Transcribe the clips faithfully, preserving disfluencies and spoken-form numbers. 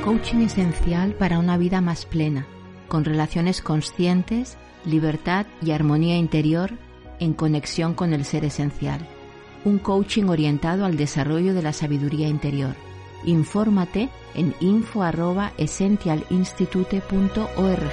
Coaching esencial para una vida más plena, con relaciones conscientes, libertad y armonía interior en conexión con el ser esencial. Un coaching orientado al desarrollo de la sabiduría interior. Infórmate en info arroba essentialinstitute punto org.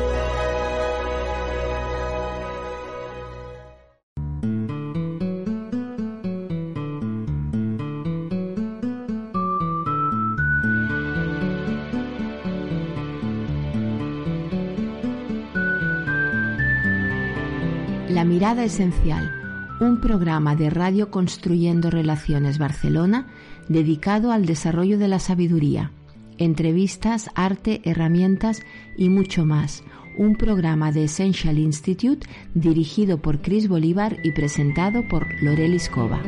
La Mirada Esencial, un programa de Radio Construyendo Relaciones Barcelona dedicado al desarrollo de la sabiduría, entrevistas, arte, herramientas y mucho más. Un programa de Essential Institute dirigido por Chris Bolívar y presentado por Lorelis Cova.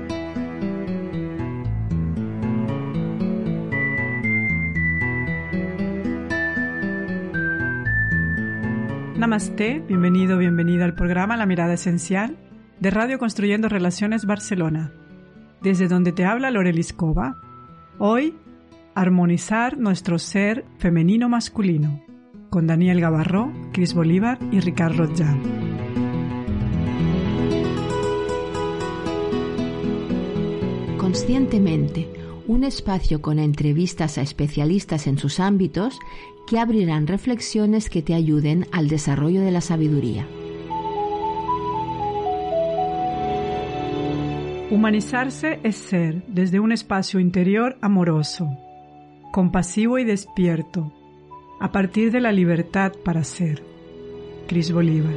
Namaste, bienvenido, bienvenida al programa La Mirada Esencial de Radio Construyendo Relaciones Barcelona, desde donde te habla Lorelis Cova. Hoy, armonizar nuestro ser femenino-masculino, con Daniel Gavarró, Chris Bolívar y Ricard Rotjan. Conscientemente, un espacio con entrevistas a especialistas en sus ámbitos que abrirán reflexiones que te ayuden al desarrollo de la sabiduría. Humanizarse es ser desde un espacio interior amoroso, compasivo y despierto, a partir de la libertad para ser. Chris Bolívar.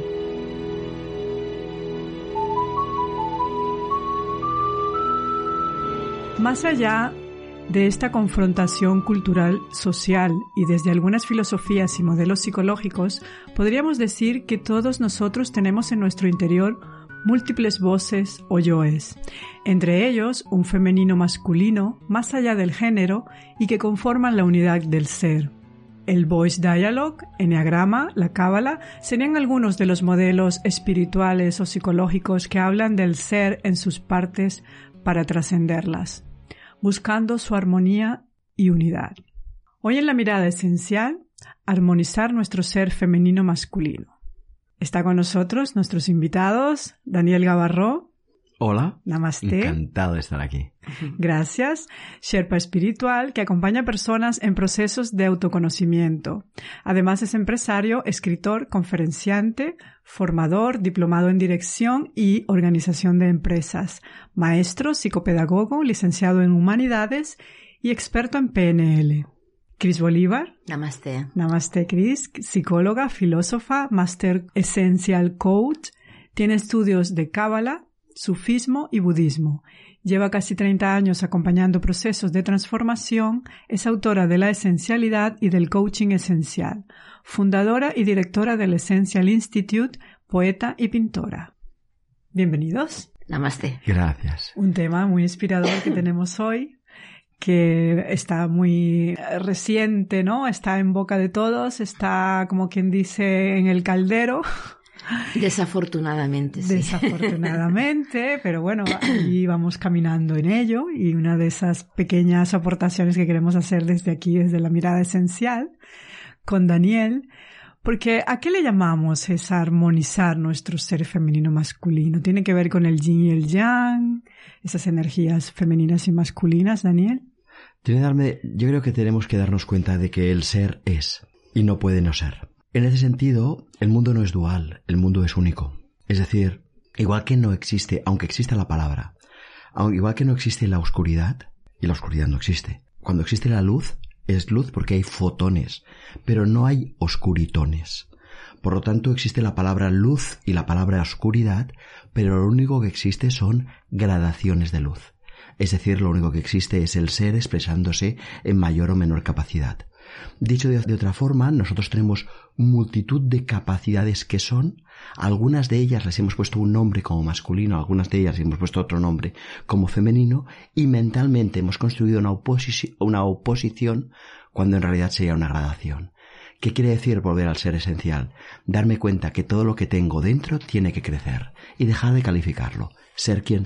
Más allá de esta confrontación cultural, social y desde algunas filosofías y modelos psicológicos, podríamos decir que todos nosotros tenemos en nuestro interior múltiples voces o yoes, entre ellos un femenino masculino más allá del género y que conforman la unidad del ser. El Voice Dialogue, Enneagrama, la Cábala serían algunos de los modelos espirituales o psicológicos que hablan del ser en sus partes para trascenderlas, buscando su armonía y unidad. Hoy en La Mirada Esencial, armonizar nuestro ser femenino-masculino. Está con nosotros nuestros invitados, Daniel Gavarró. Hola. Namaste. Encantado de estar aquí. Gracias. Sherpa espiritual que acompaña a personas en procesos de autoconocimiento. Además es empresario, escritor, conferenciante, formador, diplomado en dirección y organización de empresas, maestro, psicopedagogo, licenciado en humanidades y experto en P N L. Chris Bolívar. Namaste. Namaste, Chris. Psicóloga, filósofa, Master Essential Coach. Tiene estudios de Cábala, sufismo y budismo. Lleva casi treinta años acompañando procesos de transformación. Es autora de La Esencialidad y del Coaching Esencial. Fundadora y directora del Essential Institute, poeta y pintora. Bienvenidos. Namaste. Gracias. Un tema muy inspirador que tenemos hoy, que está muy reciente, ¿no? Está en boca de todos, está, como quien dice, en el caldero. Desafortunadamente, sí. Desafortunadamente, pero bueno, ahí vamos caminando en ello y una de esas pequeñas aportaciones que queremos hacer desde aquí, desde La Mirada Esencial, con Daniel, porque ¿a qué le llamamos es armonizar nuestro ser femenino-masculino? ¿Tiene que ver con el yin y el yang, esas energías femeninas y masculinas, Daniel? Tiene que darme, yo creo que tenemos que darnos cuenta de que el ser es y no puede no ser. En ese sentido, el mundo no es dual, el mundo es único. Es decir, igual que no existe, aunque exista la palabra, igual que no existe la oscuridad, y la oscuridad no existe. Cuando existe la luz, es luz porque hay fotones, pero no hay oscuritones. Por lo tanto, existe la palabra luz y la palabra oscuridad, pero lo único que existe son gradaciones de luz. Es decir, lo único que existe es el ser expresándose en mayor o menor capacidad. Dicho de, de otra forma, nosotros tenemos multitud de capacidades que son, algunas de ellas les hemos puesto un nombre como masculino, algunas de ellas les hemos puesto otro nombre como femenino, y mentalmente hemos construido una, oposi- una oposición cuando en realidad sería una gradación. ¿Qué quiere decir volver al ser esencial? Darme cuenta que todo lo que tengo dentro tiene que crecer y dejar de calificarlo, ser quien soy.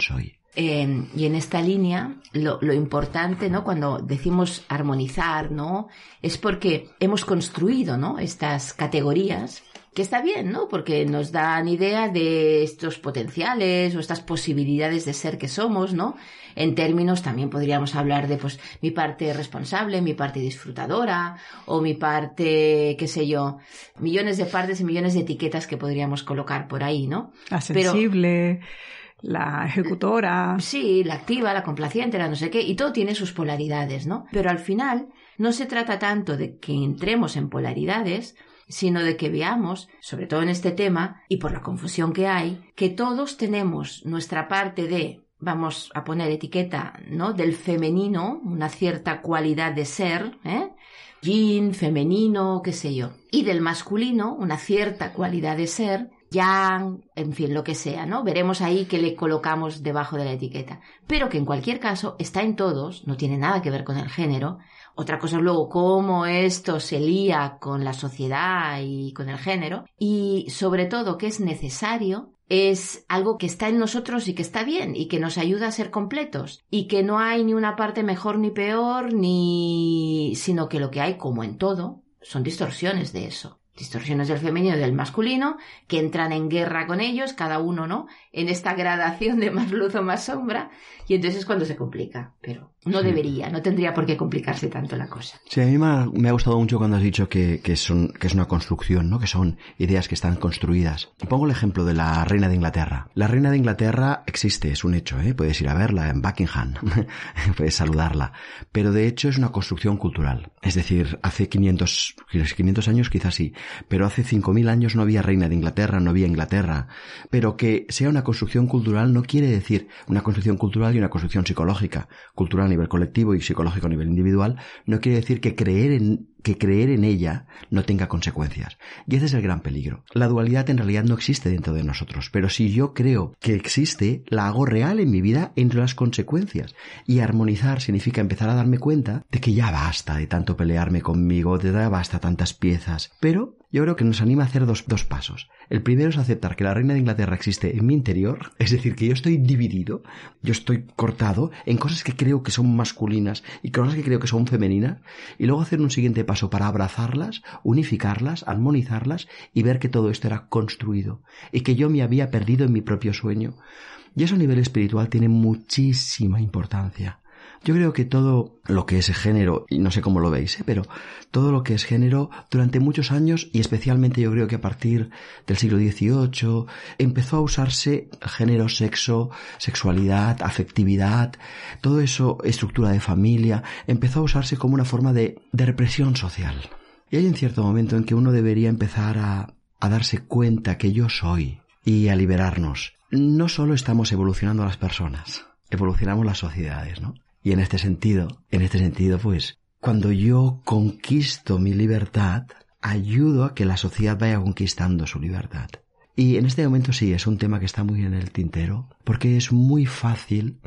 Eh, y en esta línea, lo, lo importante, ¿no? Cuando decimos armonizar, ¿no? Es porque hemos construido, ¿no? Estas categorías, que está bien, ¿no? Porque nos dan idea de estos potenciales o estas posibilidades de ser que somos, ¿no? En términos, también podríamos hablar de, pues, mi parte responsable, mi parte disfrutadora, o mi parte, qué sé yo, millones de partes y millones de etiquetas que podríamos colocar por ahí, ¿no? La sensible... Pero, la ejecutora. Sí, la activa, la complaciente, la no sé qué, y todo tiene sus polaridades, ¿no? Pero al final no se trata tanto de que entremos en polaridades, sino de que veamos, sobre todo en este tema, y por la confusión que hay, que todos tenemos nuestra parte de, vamos a poner etiqueta, ¿no? Del femenino, una cierta cualidad de ser, ¿eh? Yin, femenino, qué sé yo. Y del masculino, una cierta cualidad de ser, yang, en fin, lo que sea, ¿no? Veremos ahí qué le colocamos debajo de la etiqueta. Pero que en cualquier caso está en todos, no tiene nada que ver con el género. Otra cosa es luego cómo esto se lía con la sociedad y con el género. Y sobre todo que es necesario, es algo que está en nosotros y que está bien y que nos ayuda a ser completos. Y que no hay ni una parte mejor ni peor, ni... sino que lo que hay, como en todo, son distorsiones de eso. Distorsiones del femenino y del masculino, que entran en guerra con ellos, cada uno, ¿no? En esta gradación de más luz o más sombra, y entonces es cuando se complica. Pero no sí. debería, no tendría por qué complicarse tanto la cosa. Sí, a mí me ha, me ha gustado mucho cuando has dicho que, que, son, que es una construcción, ¿no? Que son ideas que están construidas. Pongo el ejemplo de la reina de Inglaterra. La reina de Inglaterra existe, es un hecho, ¿eh? Puedes ir a verla en Buckingham, puedes saludarla. Pero de hecho es una construcción cultural. Es decir, hace quinientos, quinientos años quizás sí, pero hace cinco mil años no había reina de Inglaterra, no había Inglaterra. Pero que sea una construcción cultural no quiere decir una construcción cultural y una construcción psicológica. Cultural a nivel colectivo y psicológico a nivel individual no quiere decir que creer en que creer en ella no tenga consecuencias. Y ese es el gran peligro. La dualidad en realidad no existe dentro de nosotros, pero si yo creo que existe, la hago real en mi vida entre las consecuencias. Y armonizar significa empezar a darme cuenta de que ya basta de tanto pelearme conmigo, de ya basta tantas piezas. Pero yo creo que nos anima a hacer dos, dos pasos. El primero es aceptar que la reina de Inglaterra existe en mi interior, es decir, que yo estoy dividido, yo estoy cortado en cosas que creo que son masculinas y cosas que creo que son femeninas, y luego hacer un siguiente paso para abrazarlas, unificarlas, armonizarlas y ver que todo esto era construido y que yo me había perdido en mi propio sueño. Y eso a nivel espiritual tiene muchísima importancia. Yo creo que todo lo que es género, y no sé cómo lo veis, ¿eh? pero todo lo que es género durante muchos años, y especialmente yo creo que a partir del siglo dieciocho, empezó a usarse género, sexo, sexualidad, afectividad, todo eso, estructura de familia, empezó a usarse como una forma de, de represión social. Y hay un cierto momento en que uno debería empezar a, a darse cuenta que yo soy y a liberarnos. No solo estamos evolucionando las personas, evolucionamos las sociedades, ¿no? Y en este sentido, en este sentido, pues, cuando yo conquisto mi libertad, ayudo a que la sociedad vaya conquistando su libertad. Y en este momento sí, es un tema que está muy en el tintero, porque es muy fácil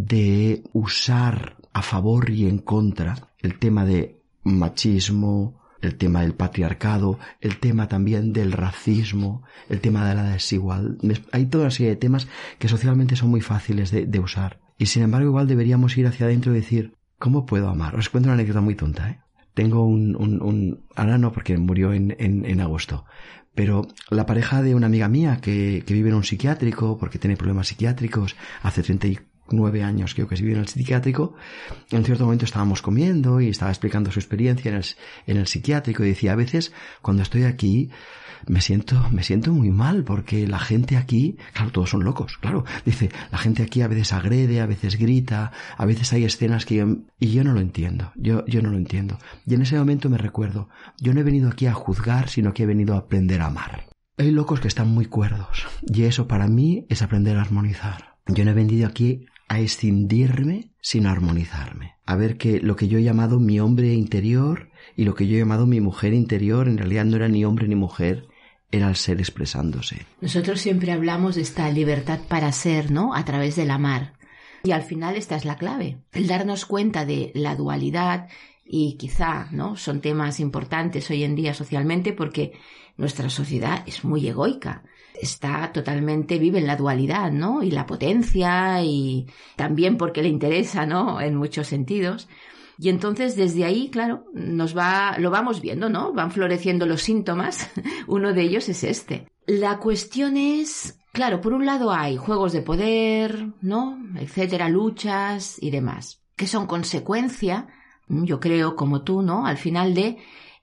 de usar a favor y en contra el tema de machismo, el tema del patriarcado, el tema también del racismo, el tema de la desigualdad. Hay toda una serie de temas que socialmente son muy fáciles de, de usar. Y sin embargo igual deberíamos ir hacia adentro y decir, ¿cómo puedo amar? Os cuento una anécdota muy tonta, ¿eh? Tengo un, un, un ahora no porque murió en, en, en agosto, pero la pareja de una amiga mía que, que vive en un psiquiátrico porque tiene problemas psiquiátricos, hace treinta y nueve años creo que se vive en el psiquiátrico, en cierto momento estábamos comiendo y estaba explicando su experiencia en el, en el psiquiátrico y decía, a veces cuando estoy aquí me siento, me siento muy mal porque la gente aquí, claro, todos son locos, claro, dice, la gente aquí a veces agrede, a veces grita, a veces hay escenas que yo, y yo no lo entiendo, yo, yo no lo entiendo. Y en ese momento me recuerdo, yo no he venido aquí a juzgar, sino que he venido a aprender a amar. Hay locos que están muy cuerdos y eso para mí es aprender a armonizar. Yo no he venido aquí a escindirme, sino a armonizarme. A ver que lo que yo he llamado mi hombre interior y lo que yo he llamado mi mujer interior en realidad no era ni hombre ni mujer, era el ser expresándose. Nosotros siempre hablamos de esta libertad para ser, ¿no? A través del amar. Y al final esta es la clave. El darnos cuenta de la dualidad y quizá, ¿no? Son temas importantes hoy en día socialmente porque nuestra sociedad es muy egoica. está totalmente, vive en la dualidad, ¿no? Y la potencia, y también porque le interesa, ¿no? En muchos sentidos. Y entonces desde ahí, claro, nos va, lo vamos viendo, ¿no? Van floreciendo los síntomas. Uno de ellos es este. La cuestión es, claro, por un lado hay juegos de poder, ¿no? Etcétera, luchas y demás, que son consecuencia, yo creo, como tú, ¿no? Al final de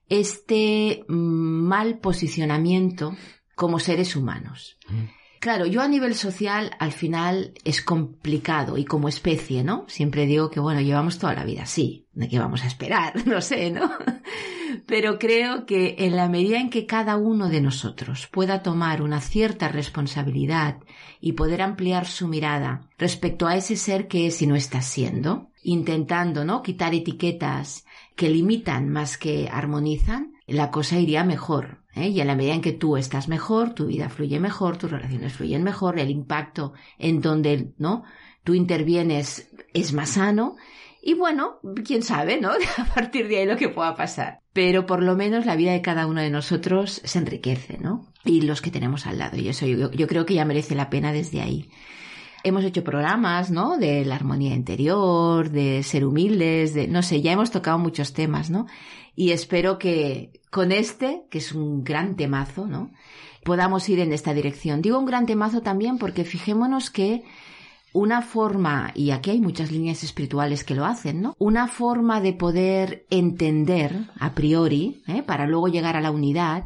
este mal posicionamiento como seres humanos. Mm. Claro, yo a nivel social al final es complicado y como especie, ¿no? Siempre digo que, bueno, llevamos toda la vida así, ¿de qué vamos a esperar? No sé, ¿no? Pero creo que en la medida en que cada uno de nosotros pueda tomar una cierta responsabilidad y poder ampliar su mirada respecto a ese ser que es y no está siendo, intentando, ¿no?, quitar etiquetas que limitan más que armonizan, la cosa iría mejor, ¿eh? Y en la medida en que tú estás mejor, tu vida fluye mejor, tus relaciones fluyen mejor, el impacto en donde, ¿no?, tú intervienes es más sano. Y bueno, quién sabe, ¿no? A partir de ahí lo que pueda pasar. Pero por lo menos la vida de cada uno de nosotros se enriquece, ¿no? Y los que tenemos al lado. Y eso yo, yo creo que ya merece la pena desde ahí. Hemos hecho programas, ¿no? De la armonía interior, de ser humildes, de, no sé, ya hemos tocado muchos temas, ¿no? Y espero que con este, que es un gran temazo, ¿no?, podamos ir en esta dirección. Digo un gran temazo también porque fijémonos que una forma, y aquí hay muchas líneas espirituales que lo hacen, ¿no?, una forma de poder entender a priori, ¿eh?, para luego llegar a la unidad,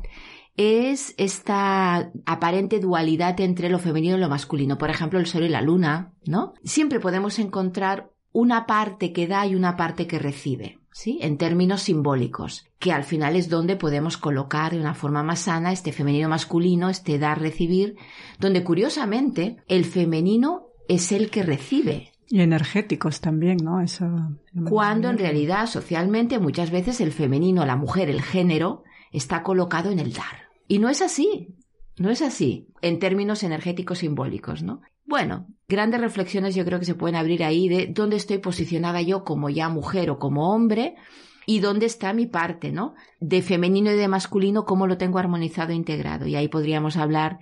es esta aparente dualidad entre lo femenino y lo masculino. Por ejemplo, el sol y la luna, ¿no? Siempre podemos encontrar una parte que da y una parte que recibe, ¿sí?, en términos simbólicos, que al final es donde podemos colocar de una forma más sana este femenino-masculino, este dar-recibir, donde curiosamente el femenino es el que recibe. Y energéticos también, ¿no? Eso. Cuando en realidad socialmente muchas veces el femenino, la mujer, el género, está colocado en el dar. Y no es así, no es así, en términos energéticos simbólicos, ¿no? Bueno, grandes reflexiones yo creo que se pueden abrir ahí de dónde estoy posicionada yo como ya mujer o como hombre y dónde está mi parte, ¿no? De femenino y de masculino, cómo lo tengo armonizado e integrado. Y ahí podríamos hablar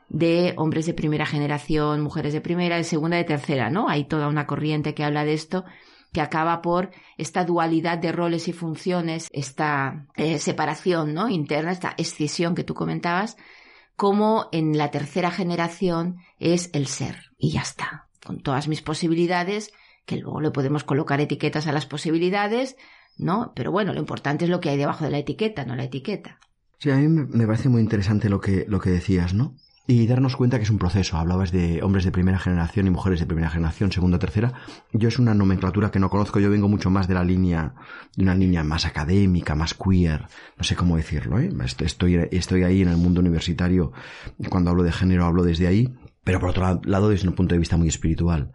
de hombres de primera generación, mujeres de primera, de segunda, de tercera, ¿no? Hay toda una corriente que habla de esto, que acaba por esta dualidad de roles y funciones, esta eh, separación, ¿no?, interna, esta escisión que tú comentabas, como en la tercera generación es el ser, y ya está, con todas mis posibilidades, que luego le podemos colocar etiquetas a las posibilidades, ¿no? Pero bueno, lo importante es lo que hay debajo de la etiqueta, no la etiqueta. Sí, a mí me parece muy interesante lo que, lo que decías, ¿no? Y darnos cuenta que es un proceso. Hablabas de hombres de primera generación y mujeres de primera generación, segunda, tercera. Yo es una nomenclatura que no conozco. Yo vengo mucho más de la línea, de una línea más académica, más queer. No sé cómo decirlo, ¿eh? Estoy, estoy ahí en el mundo universitario. Cuando hablo de género hablo desde ahí. Pero por otro lado, desde un punto de vista muy espiritual.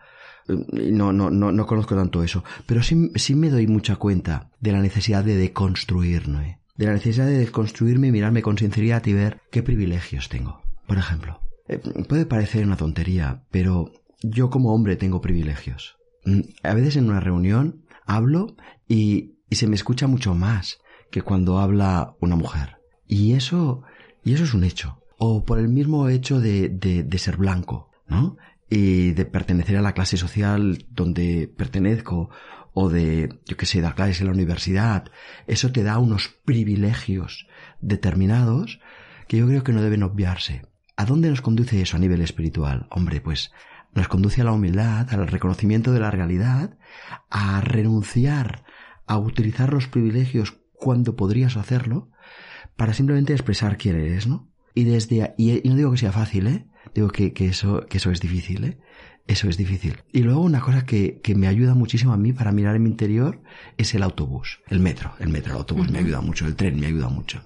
No, no, no, no conozco tanto eso. Pero sí, sí me doy mucha cuenta de la necesidad de deconstruirme. De la necesidad de deconstruirme y mirarme con sinceridad y ver qué privilegios tengo. Por ejemplo, eh, puede parecer una tontería, pero yo como hombre tengo privilegios. A veces en una reunión hablo y, y se me escucha mucho más que cuando habla una mujer. Y eso, y eso es un hecho. O por el mismo hecho de, de, de ser blanco, ¿no? Y de pertenecer a la clase social donde pertenezco, o de, yo qué sé, dar clases en la universidad. Eso te da unos privilegios determinados que yo creo que no deben obviarse. ¿A dónde nos conduce eso a nivel espiritual? Hombre, pues nos conduce a la humildad, al reconocimiento de la realidad, a renunciar a utilizar los privilegios cuando podrías hacerlo, para simplemente expresar quién eres, ¿no? Y desde y, y no digo que sea fácil, ¿eh? Digo que, que eso que eso es difícil, ¿eh? Eso es difícil. Y luego una cosa que, que me ayuda muchísimo a mí para mirar en mi interior es el autobús, el metro. El metro, el autobús uh-huh. me ayuda mucho, el tren me ayuda mucho.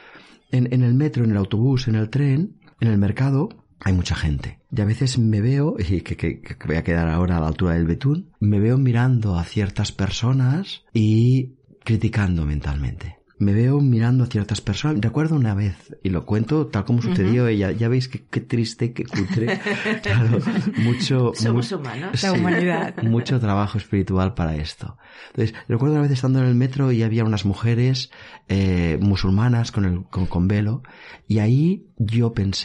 En, en el metro, en el autobús, en el tren, en el mercado, hay mucha gente. Y a veces me veo, y que, que, que voy a quedar ahora a la altura del betún, me veo mirando a ciertas personas y criticando mentalmente. Me veo mirando a ciertas personas. Recuerdo una vez, y lo cuento tal como sucedió, uh-huh. ella, ya veis que qué triste, qué cutre. Claro, mucho... Somos mu- humanos. La sí, humanidad. Mucho trabajo espiritual para esto. Entonces, recuerdo una vez estando en el metro y había unas mujeres eh, musulmanas con, el, con, con velo, y ahí yo pensé,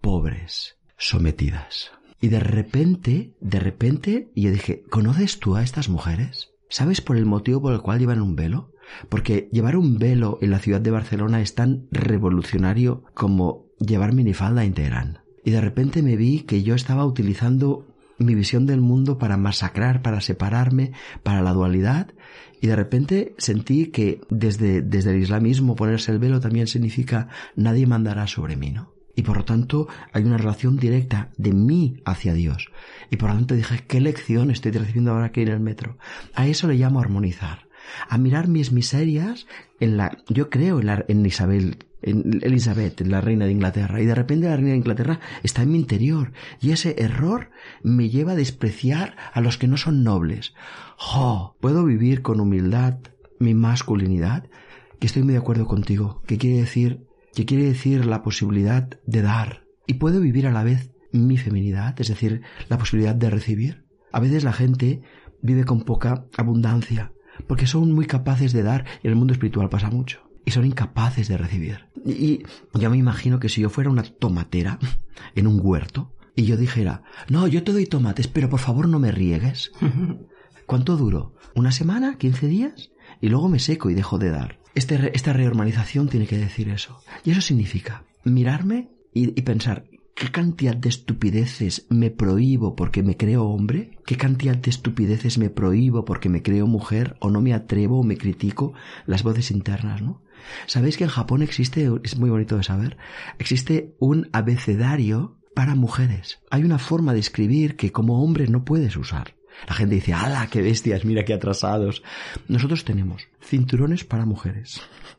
pobres, sometidas. Y de repente, de repente, yo dije, ¿conoces tú a estas mujeres? ¿Sabes por el motivo por el cual llevan un velo? Porque llevar un velo en la ciudad de Barcelona es tan revolucionario como llevar minifalda en Teherán. Y de repente me vi que yo estaba utilizando mi visión del mundo para masacrar, para separarme, para la dualidad, y de repente sentí que desde, desde el islamismo ponerse el velo también significa nadie mandará sobre mí, ¿no? Y por lo tanto hay una relación directa de mí hacia Dios. Y por lo tanto dije, ¿qué lección estoy recibiendo ahora aquí en el metro? A eso le llamo armonizar. A mirar mis miserias en la... Yo creo en, la, en Isabel... en Elizabeth, la reina de Inglaterra, y de repente la reina de Inglaterra está en mi interior, y ese error me lleva a despreciar a los que no son nobles. ¡Jo! ¿Puedo vivir con humildad mi masculinidad? Que estoy muy de acuerdo contigo, que quiere decir, que quiere decir la posibilidad de dar, y puedo vivir a la vez mi feminidad, es decir, la posibilidad de recibir. A veces la gente vive con poca abundancia, porque son muy capaces de dar, y en el mundo espiritual pasa mucho. Y son incapaces de recibir. Y yo me imagino que si yo fuera una tomatera en un huerto y yo dijera, no, yo te doy tomates, pero por favor no me riegues. ¿Cuánto duró? ¿Una semana? ¿quince días? Y luego me seco y dejo de dar. Este, esta rehumanización tiene que decir eso. Y eso significa mirarme y, y pensar, ¿qué cantidad de estupideces me prohíbo porque me creo hombre? ¿Qué cantidad de estupideces me prohíbo porque me creo mujer? ¿O no me atrevo o me critico las voces internas, no? ¿Sabéis que en Japón existe, es muy bonito de saber, existe un abecedario para mujeres? Hay una forma de escribir que como hombre no puedes usar. La gente dice, ¡hala, qué bestias, mira qué atrasados! Nosotros tenemos cinturones para mujeres,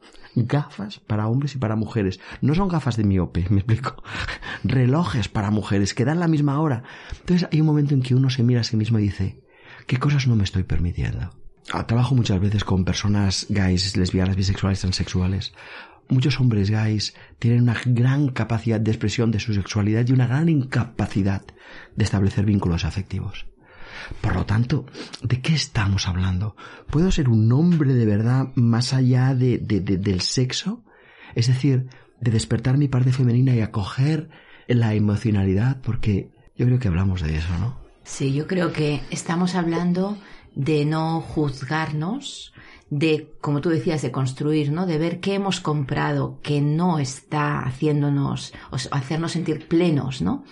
gafas para hombres y para mujeres. No son gafas de miope, me explico. Relojes para mujeres que dan la misma hora. Entonces hay un momento en que uno se mira a sí mismo y dice, ¿qué cosas no me estoy permitiendo? Trabajo muchas veces con personas gays, lesbianas, bisexuales, transexuales. Muchos hombres gays tienen una gran capacidad de expresión de su sexualidad y una gran incapacidad de establecer vínculos afectivos. Por lo tanto, ¿de qué estamos hablando? ¿Puedo ser un hombre de verdad más allá de, de, de, del sexo? Es decir, de despertar mi parte femenina y acoger la emocionalidad, porque yo creo que hablamos de eso, ¿no? Sí, yo creo que estamos hablando de no juzgarnos, de, como tú decías, de construir, ¿no? De ver qué hemos comprado que no está haciéndonos, o hacernos sentir plenos, ¿no?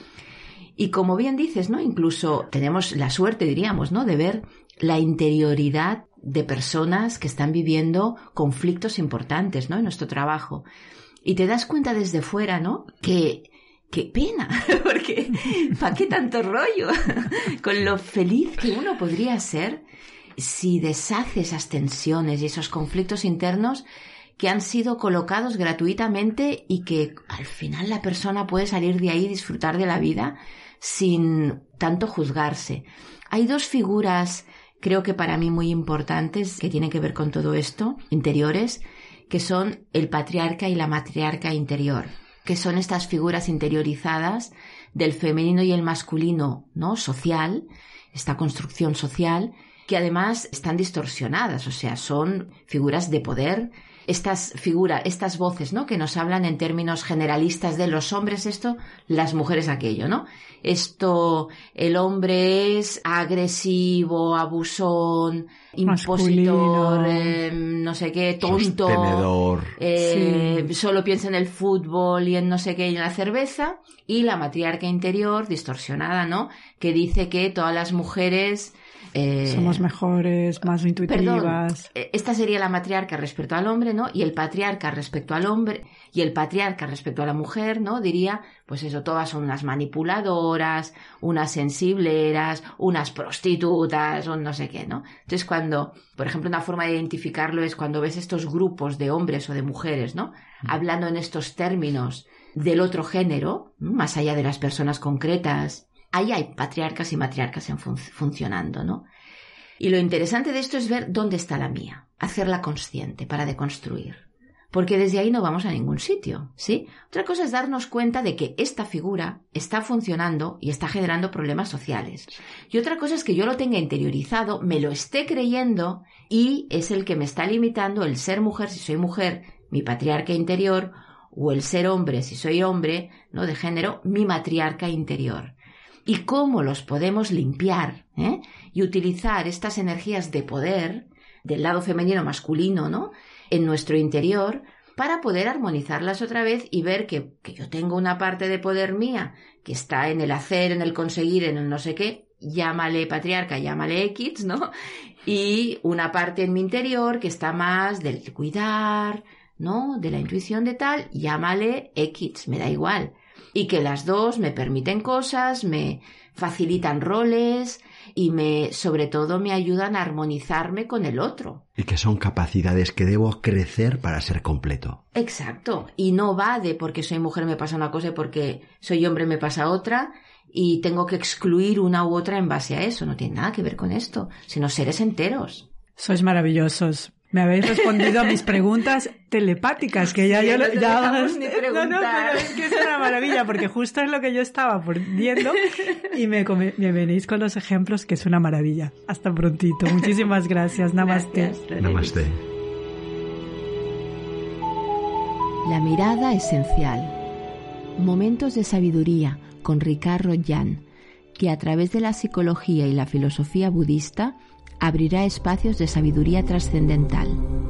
Y como bien dices, ¿no? Incluso tenemos la suerte, diríamos, ¿no? De ver la interioridad de personas que están viviendo conflictos importantes, ¿no? En nuestro trabajo. Y te das cuenta desde fuera, ¿no? Que, qué pena, porque ¿para qué tanto rollo? Con lo feliz que uno podría ser si deshace esas tensiones y esos conflictos internos que han sido colocados gratuitamente y que al final la persona puede salir de ahí y disfrutar de la vida sin tanto juzgarse. Hay dos figuras, creo que para mí muy importantes, que tienen que ver con todo esto, interiores, que son el patriarca y la matriarca interior, que son estas figuras interiorizadas del femenino y el masculino, ¿no? Social, esta construcción social, que además están distorsionadas, o sea, son figuras de poder. Estas figuras, estas voces, ¿no? Que nos hablan en términos generalistas de los hombres esto, las mujeres aquello, ¿no? Esto, el hombre es agresivo, abusón, impositor, eh, no sé qué, tonto, sostenedor. Eh, sí. Solo piensa en el fútbol y en no sé qué y en la cerveza. Y la matriarca interior, distorsionada, ¿no? Que dice que todas las mujeres Eh, somos mejores, más intuitivas. Perdón, esta sería la matriarca respecto al hombre, ¿no? Y el patriarca respecto al hombre, y el patriarca respecto a la mujer, ¿no? Diría, pues eso, todas son unas manipuladoras, unas sensibleras, unas prostitutas, o no sé qué, ¿no? Entonces cuando, por ejemplo, una forma de identificarlo es cuando ves estos grupos de hombres o de mujeres, ¿no? Mm. Hablando en estos términos del otro género, más allá de las personas concretas. Ahí hay patriarcas y matriarcas en fun- funcionando, ¿no? Y lo interesante de esto es ver dónde está la mía, hacerla consciente para deconstruir. Porque desde ahí no vamos a ningún sitio, ¿sí? Otra cosa es darnos cuenta de que esta figura está funcionando y está generando problemas sociales. Y otra cosa es que yo lo tenga interiorizado, me lo esté creyendo y es el que me está limitando el ser mujer, si soy mujer, mi patriarca interior, o el ser hombre, si soy hombre, ¿no?, de género, mi matriarca interior. Y cómo los podemos limpiar, ¿eh? Y utilizar estas energías de poder del lado femenino masculino, ¿no?, en nuestro interior, para poder armonizarlas otra vez y ver que, que yo tengo una parte de poder mía que está en el hacer, en el conseguir, en el no sé qué, llámale patriarca, llámale X, ¿no? Y una parte en mi interior que está más del cuidar, ¿no?, de la intuición de tal, llámale X, me da igual. Y que las dos me permiten cosas, me facilitan roles y me, sobre todo, me ayudan a armonizarme con el otro. Y que son capacidades que debo crecer para ser completo. Exacto. Y no va de porque soy mujer me pasa una cosa y porque soy hombre me pasa otra y tengo que excluir una u otra en base a eso. No tiene nada que ver con esto, sino seres enteros. Sois maravillosos. Me habéis respondido a mis preguntas telepáticas, que ya sí, yo no te ya dejamos ni preguntar. No, no, pero es que es una maravilla, porque justo es lo que yo estaba viendo y me, come, me venís con los ejemplos, que es una maravilla. Hasta prontito. Muchísimas gracias. Namaste. Gracias, Namaste. La mirada esencial. Momentos de sabiduría con Ricard Rodjan, que a través de la psicología y la filosofía budista abrirá espacios de sabiduría trascendental.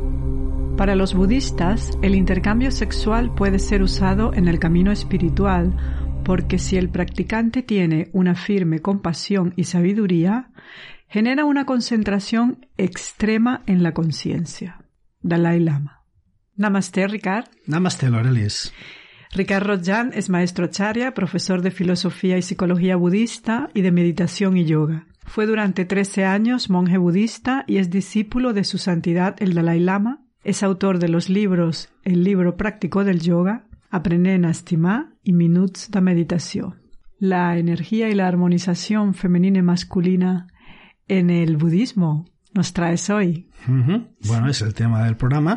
Para los budistas, el intercambio sexual puede ser usado en el camino espiritual, porque si el practicante tiene una firme compasión y sabiduría, genera una concentración extrema en la conciencia. Dalai Lama. Namaste, Ricard. Namaste, Lorelis. Ricard Rodjan es maestro acharya, profesor de filosofía y psicología budista y de meditación y yoga. Fue durante trece años monje budista y es discípulo de su santidad el Dalai Lama. Es autor de los libros El libro práctico del yoga, Aprenent a estimar y Minuts de meditació. La energía y la armonización femenina y masculina en el budismo nos traes hoy. Uh-huh. Bueno, es el tema del programa.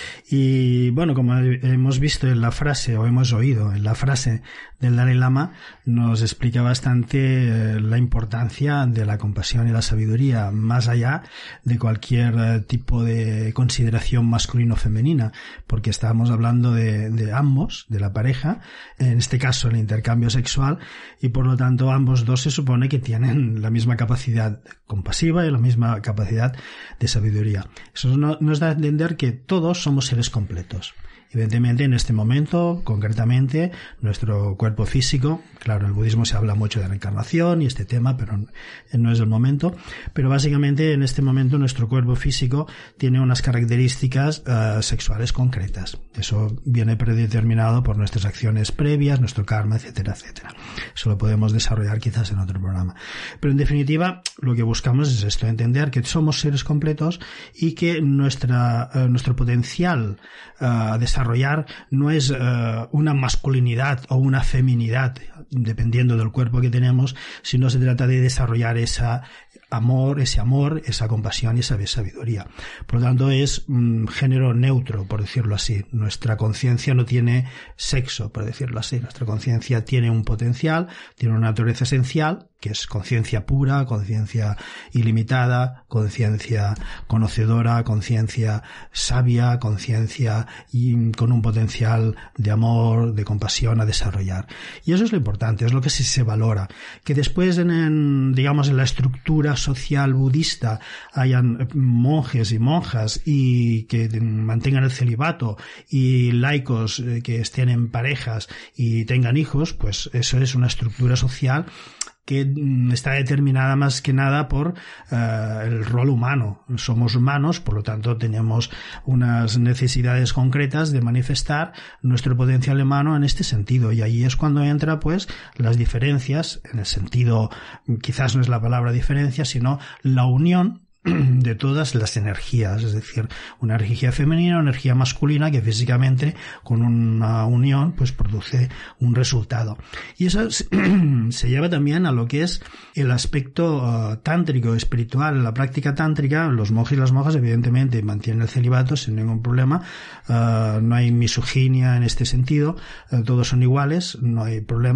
Y bueno, como hemos visto en la frase, o hemos oído en la frase del Dalai Lama, nos explica bastante eh, la importancia de la compasión y la sabiduría, más allá de cualquier eh, tipo de consideración masculino-femenina, porque estábamos hablando de, de ambos, de la pareja, en este caso el intercambio sexual, y por lo tanto ambos dos se supone que tienen la misma capacidad compasiva y la misma capacidad de sabiduría. Eso nos da a entender que todos somos seres completos. Evidentemente, en este momento, concretamente, nuestro cuerpo físico, claro, en el budismo se habla mucho de la encarnación y este tema, pero no es el momento, pero básicamente en este momento nuestro cuerpo físico tiene unas características uh, sexuales concretas. Eso viene predeterminado por nuestras acciones previas, nuestro karma, etcétera, etcétera. Eso lo podemos desarrollar quizás en otro programa. Pero en definitiva, lo que buscamos es esto, entender que somos seres completos y que nuestra, uh, nuestro potencial uh, desarrollar no es uh, una masculinidad o una feminidad, dependiendo del cuerpo que tenemos, sino se trata de desarrollar esa amor, ese amor, esa compasión y esa sabiduría. Por lo tanto, es un género neutro, por decirlo así. Nuestra conciencia no tiene sexo, por decirlo así. Nuestra conciencia tiene un potencial, tiene una naturaleza esencial, que es conciencia pura, conciencia ilimitada, conciencia conocedora, conciencia sabia, conciencia con un potencial de amor, de compasión a desarrollar. Y eso es lo importante, es lo que sí se valora. Que después, en, en digamos, en la estructura social budista hayan monjes y monjas y que mantengan el celibato y laicos que estén en parejas y tengan hijos, pues eso es una estructura social que está determinada más que nada por uh, el rol humano. Somos humanos, por lo tanto tenemos unas necesidades concretas de manifestar nuestro potencial humano en este sentido, y ahí es cuando entra pues las diferencias, en el sentido, quizás no es la palabra diferencia, sino la unión de todas las energías, es decir, una energía femenina, una energía masculina que físicamente con una unión pues produce un resultado. Y eso se lleva también a lo que es el aspecto uh, tántrico, espiritual. En la práctica tántrica, los monjes y las monjas evidentemente mantienen el celibato sin ningún problema, uh, no hay misoginia en este sentido, uh, todos son iguales, no hay problema.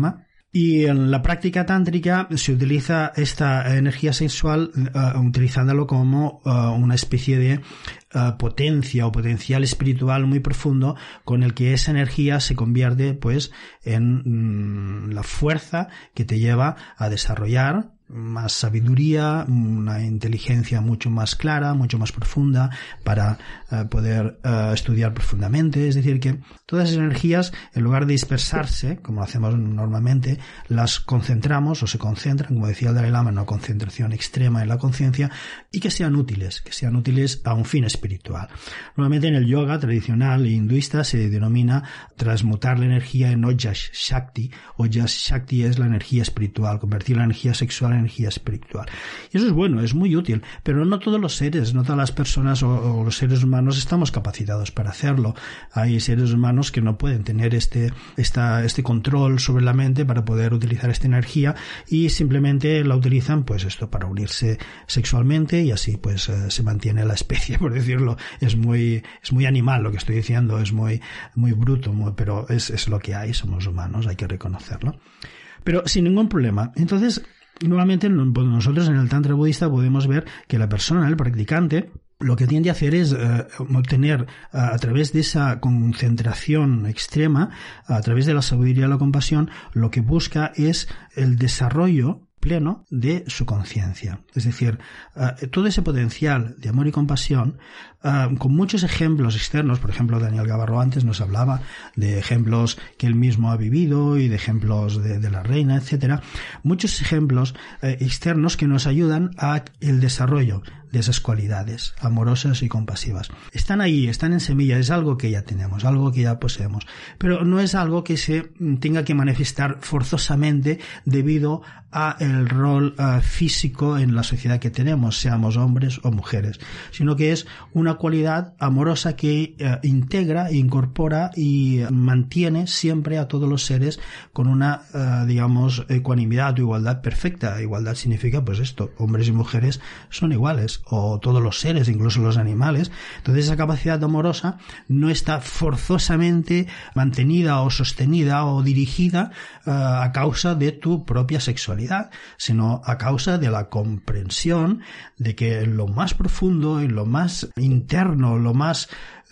Y en la práctica tántrica se utiliza esta energía sexual uh, utilizándolo como uh, una especie de uh, potencia o potencial espiritual muy profundo, con el que esa energía se convierte pues en mm, la fuerza que te lleva a desarrollar más sabiduría, una inteligencia mucho más clara, mucho más profunda para uh, poder uh, estudiar profundamente. Es decir, que todas esas energías, en lugar de dispersarse, como lo hacemos normalmente, las concentramos o se concentran, como decía el Dalai Lama, en una concentración extrema en la conciencia, y que sean útiles, que sean útiles a un fin espiritual. Normalmente en el yoga tradicional e hinduista se denomina transmutar la energía en Ojas Shakti. Ojas Shakti es la energía espiritual, convertir la energía sexual en energía espiritual. Y eso es bueno, es muy útil, pero no todos los seres, no todas las personas o, o los seres humanos estamos capacitados para hacerlo. Hay seres humanos que no pueden tener este, esta, este control sobre la mente para poder utilizar esta energía y simplemente la utilizan pues esto para unirse sexualmente y así pues eh, se mantiene la especie, por decirlo. Es muy, es muy animal lo que estoy diciendo, es muy, muy bruto, muy, pero es, es lo que hay, somos humanos, hay que reconocerlo. Pero sin ningún problema. Entonces, normalmente nosotros en el Tantra budista podemos ver que la persona, el practicante, lo que tiende a hacer es uh, obtener uh, a través de esa concentración extrema, a través de la sabiduría y la compasión, lo que busca es el desarrollo pleno de su conciencia. Es decir, uh, todo ese potencial de amor y compasión, uh, con muchos ejemplos externos. Por ejemplo, Daniel Gavarro antes nos hablaba de ejemplos que él mismo ha vivido y de ejemplos de, de la reina, etcétera. Muchos ejemplos uh, externos que nos ayudan a el desarrollo de esas cualidades amorosas y compasivas. Están ahí, están en semilla, es algo que ya tenemos, algo que ya poseemos, pero no es algo que se tenga que manifestar forzosamente debido a el rol uh, físico en la sociedad que tenemos, seamos hombres o mujeres, sino que es una cualidad amorosa que uh, integra, incorpora y mantiene siempre a todos los seres con una, uh, digamos, ecuanimidad o igualdad perfecta. Igualdad significa, pues esto, hombres y mujeres son iguales, o todos los seres, incluso los animales. Entonces esa capacidad amorosa no está forzosamente mantenida o sostenida o dirigida uh, a causa de tu propia sexualidad, sino a causa de la comprensión de que en lo más profundo, en lo más interno, lo más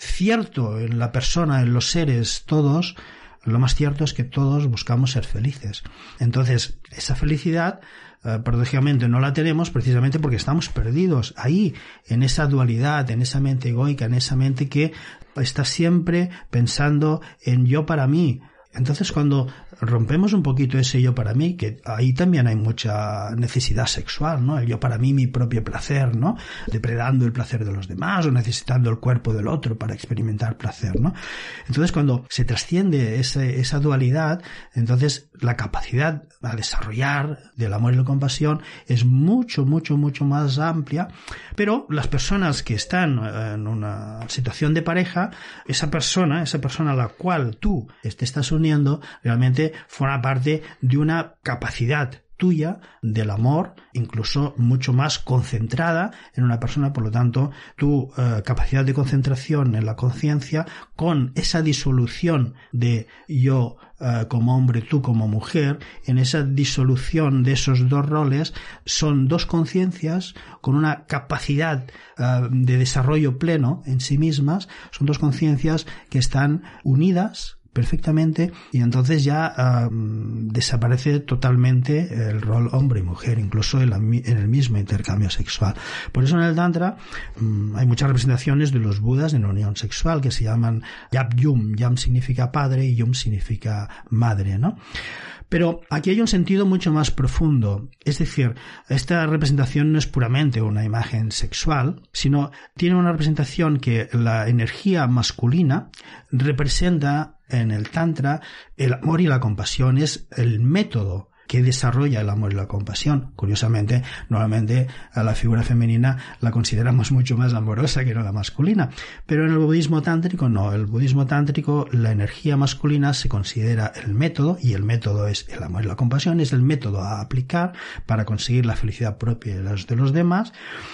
cierto en la persona, en los seres todos, lo más cierto es que todos buscamos ser felices. Entonces esa felicidad Uh, paradójicamente no la tenemos precisamente porque estamos perdidos ahí, en esa dualidad, en esa mente egoica, en esa mente que está siempre pensando en yo para mí. Entonces cuando rompemos un poquito ese yo para mí, que ahí también hay mucha necesidad sexual, ¿no? El yo para mí, mi propio placer, ¿no? Depredando el placer de los demás o necesitando el cuerpo del otro para experimentar placer, ¿no? Entonces cuando se trasciende ese, esa dualidad, entonces la capacidad a desarrollar del amor y la compasión es mucho, mucho, mucho más amplia. Pero las personas que están en una situación de pareja, esa persona, esa persona a la cual tú te estás uniendo, realmente forma parte de una capacidad tuya del amor, incluso mucho más concentrada en una persona. Por lo tanto, tu eh, capacidad de concentración en la conciencia, con esa disolución de yo eh, como hombre, tú como mujer, en esa disolución de esos dos roles, son dos conciencias con una capacidad eh, de desarrollo pleno en sí mismas. Son dos conciencias que están unidas perfectamente, y entonces ya um, desaparece totalmente el rol hombre y mujer, incluso en, la, en el mismo intercambio sexual. Por eso en el Tantra um, hay muchas representaciones de los Budas en la unión sexual que se llaman Yap Yum. Yam significa padre y Yum significa madre, ¿no? Pero aquí hay un sentido mucho más profundo. Es decir, esta representación no es puramente una imagen sexual, sino tiene una representación que la energía masculina representa en el Tantra el amor y la compasión. Es el método que desarrolla el amor y la compasión. Curiosamente, normalmente a la figura femenina la consideramos mucho más amorosa que no la masculina, pero en el budismo tántrico no. El budismo tántrico, la energía masculina se considera el método, y el método es el amor y la compasión, es el método a aplicar para conseguir la felicidad propia de los, de los demás.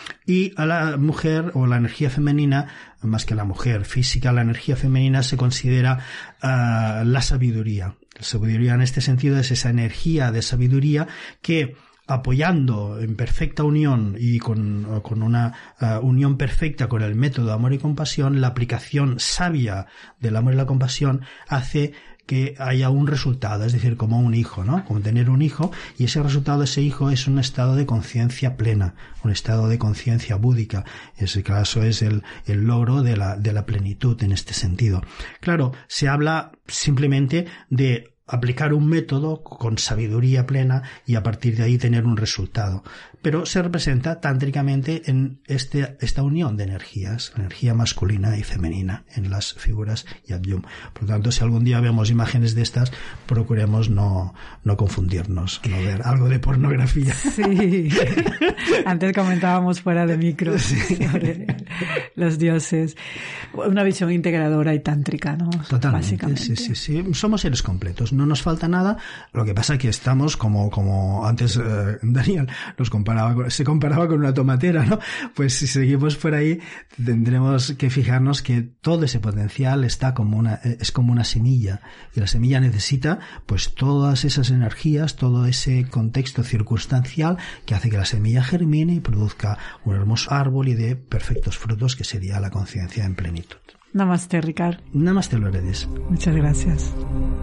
Y a la mujer, o la energía femenina, más que la mujer física, la energía femenina se considera uh, la sabiduría. La sabiduría en este sentido es esa energía de sabiduría que, apoyando en perfecta unión y con, con una uh, unión perfecta con el método de amor y compasión, la aplicación sabia del amor y la compasión hace que haya un resultado, es decir, como un hijo, ¿no? Como tener un hijo, y ese resultado de ese hijo es un estado de conciencia plena, un estado de conciencia búdica. Ese caso es el, el logro de la, de la plenitud en este sentido. Claro, se habla simplemente de aplicar un método con sabiduría plena y a partir de ahí tener un resultado. Pero se representa tántricamente en este, esta unión de energías, energía masculina y femenina en las figuras Yab Yum. Por lo tanto, si algún día vemos imágenes de estas, procuremos no, no confundirnos, no ver algo de pornografía. Sí. Antes comentábamos fuera de micro sí. sobre los dioses. Una visión integradora y tántrica, ¿no? Totalmente. Básicamente. Sí, sí, sí. Somos seres completos. No nos falta nada. Lo que pasa es que estamos como, como antes eh, Daniel nos comparaba, se comparaba con una tomatera, ¿no? Pues si seguimos por ahí, tendremos que fijarnos que todo ese potencial está como una, es como una semilla. Y la semilla necesita, pues, todas esas energías, todo ese contexto circunstancial que hace que la semilla germine y produzca un hermoso árbol y dé perfectos frutos, que sería la conciencia en plenitud. Namaste, Ricard. Namaste, Lourdes. Muchas gracias.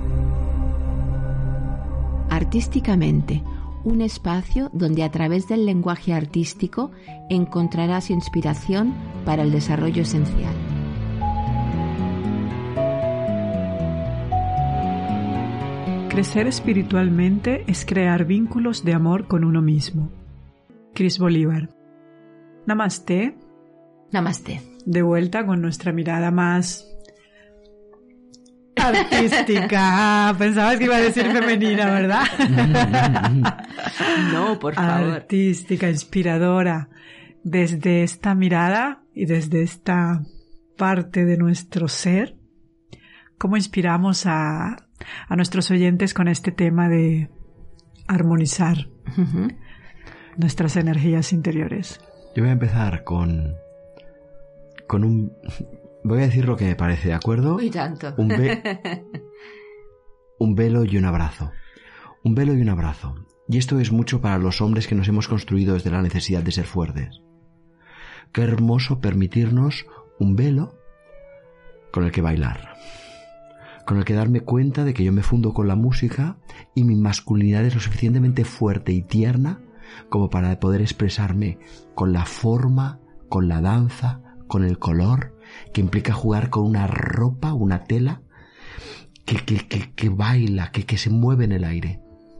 Artísticamente, un espacio donde a través del lenguaje artístico encontrarás inspiración para el desarrollo esencial. Crecer espiritualmente es crear vínculos de amor con uno mismo. Chris Bolívar. Namaste. Namaste. De vuelta con nuestra mirada más artística. Pensabas que iba a decir femenina, ¿verdad? No, por favor. Artística, inspiradora. Desde esta mirada y desde esta parte de nuestro ser, ¿cómo inspiramos a, a nuestros oyentes con este tema de armonizar uh-huh. nuestras energías interiores? Yo voy a empezar con, con un... Voy a decir lo que me parece, ¿de acuerdo? Uy, tanto. Un, ve... un velo y un abrazo. Un velo y un abrazo. Y esto es mucho para los hombres que nos hemos construido desde la necesidad de ser fuertes. Qué hermoso permitirnos un velo con el que bailar. Con el que darme cuenta de que yo me fundo con la música y mi masculinidad es lo suficientemente fuerte y tierna como para poder expresarme con la forma, con la danza, con el color, que implica jugar con una ropa, una tela, que, que, que, que baila, que, que se mueve en el aire.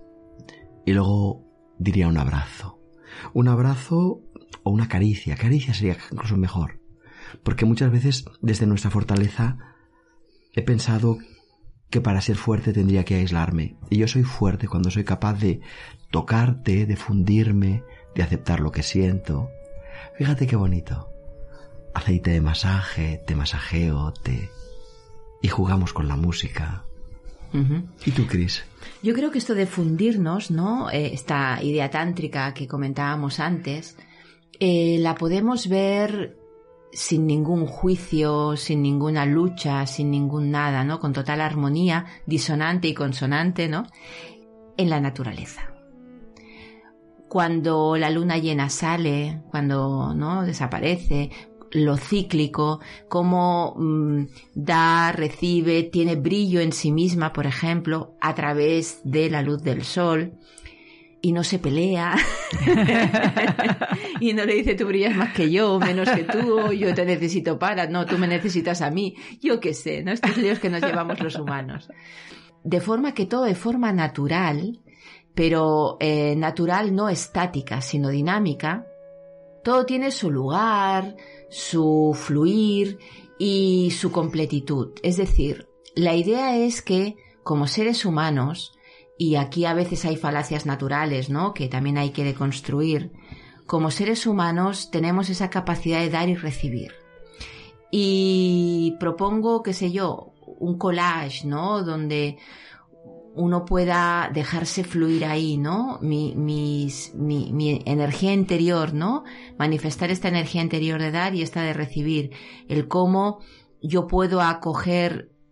Y luego diría un abrazo. Un abrazo o una caricia. Caricia sería incluso mejor. Porque muchas veces, desde nuestra fortaleza, he pensado que para ser fuerte tendría que aislarme. Y yo soy fuerte cuando soy capaz de tocarte, de fundirme, de aceptar lo que siento. Fíjate qué bonito. Aceite de masaje, te masajeo, te... y jugamos con la música. Uh-huh. ¿Y tú, Cris? Yo creo que esto de fundirnos, ¿no? Eh, esta idea tántrica que comentábamos antes, eh, la podemos ver sin ningún juicio, sin ninguna lucha, sin ningún nada, ¿no? Con total armonía, disonante y consonante, ¿no? En la naturaleza. Cuando la luna llena sale, cuando, ¿no? desaparece, lo cíclico, cómo mmm, da, recibe, tiene brillo en sí misma, por ejemplo, a través de la luz del sol, y no se pelea, y no le dice tú brillas más que yo, menos que tú, yo te necesito para, no, tú me necesitas a mí, yo qué sé, ¿no? Estos líos que nos llevamos los humanos. De forma que todo de forma natural, pero eh, natural no estática, sino dinámica, todo tiene su lugar, su fluir y su completitud. Es decir, la idea es que como seres humanos, y aquí a veces hay falacias naturales, ¿no? Que también hay que deconstruir, como seres humanos tenemos esa capacidad de dar y recibir. Y propongo, qué sé yo, un collage, ¿no? Donde uno pueda dejarse fluir ahí, ¿no? Mi, mis, mi, mi energía interior, ¿no? Manifestar esta energía interior de dar y esta de recibir. El cómo yo puedo acoger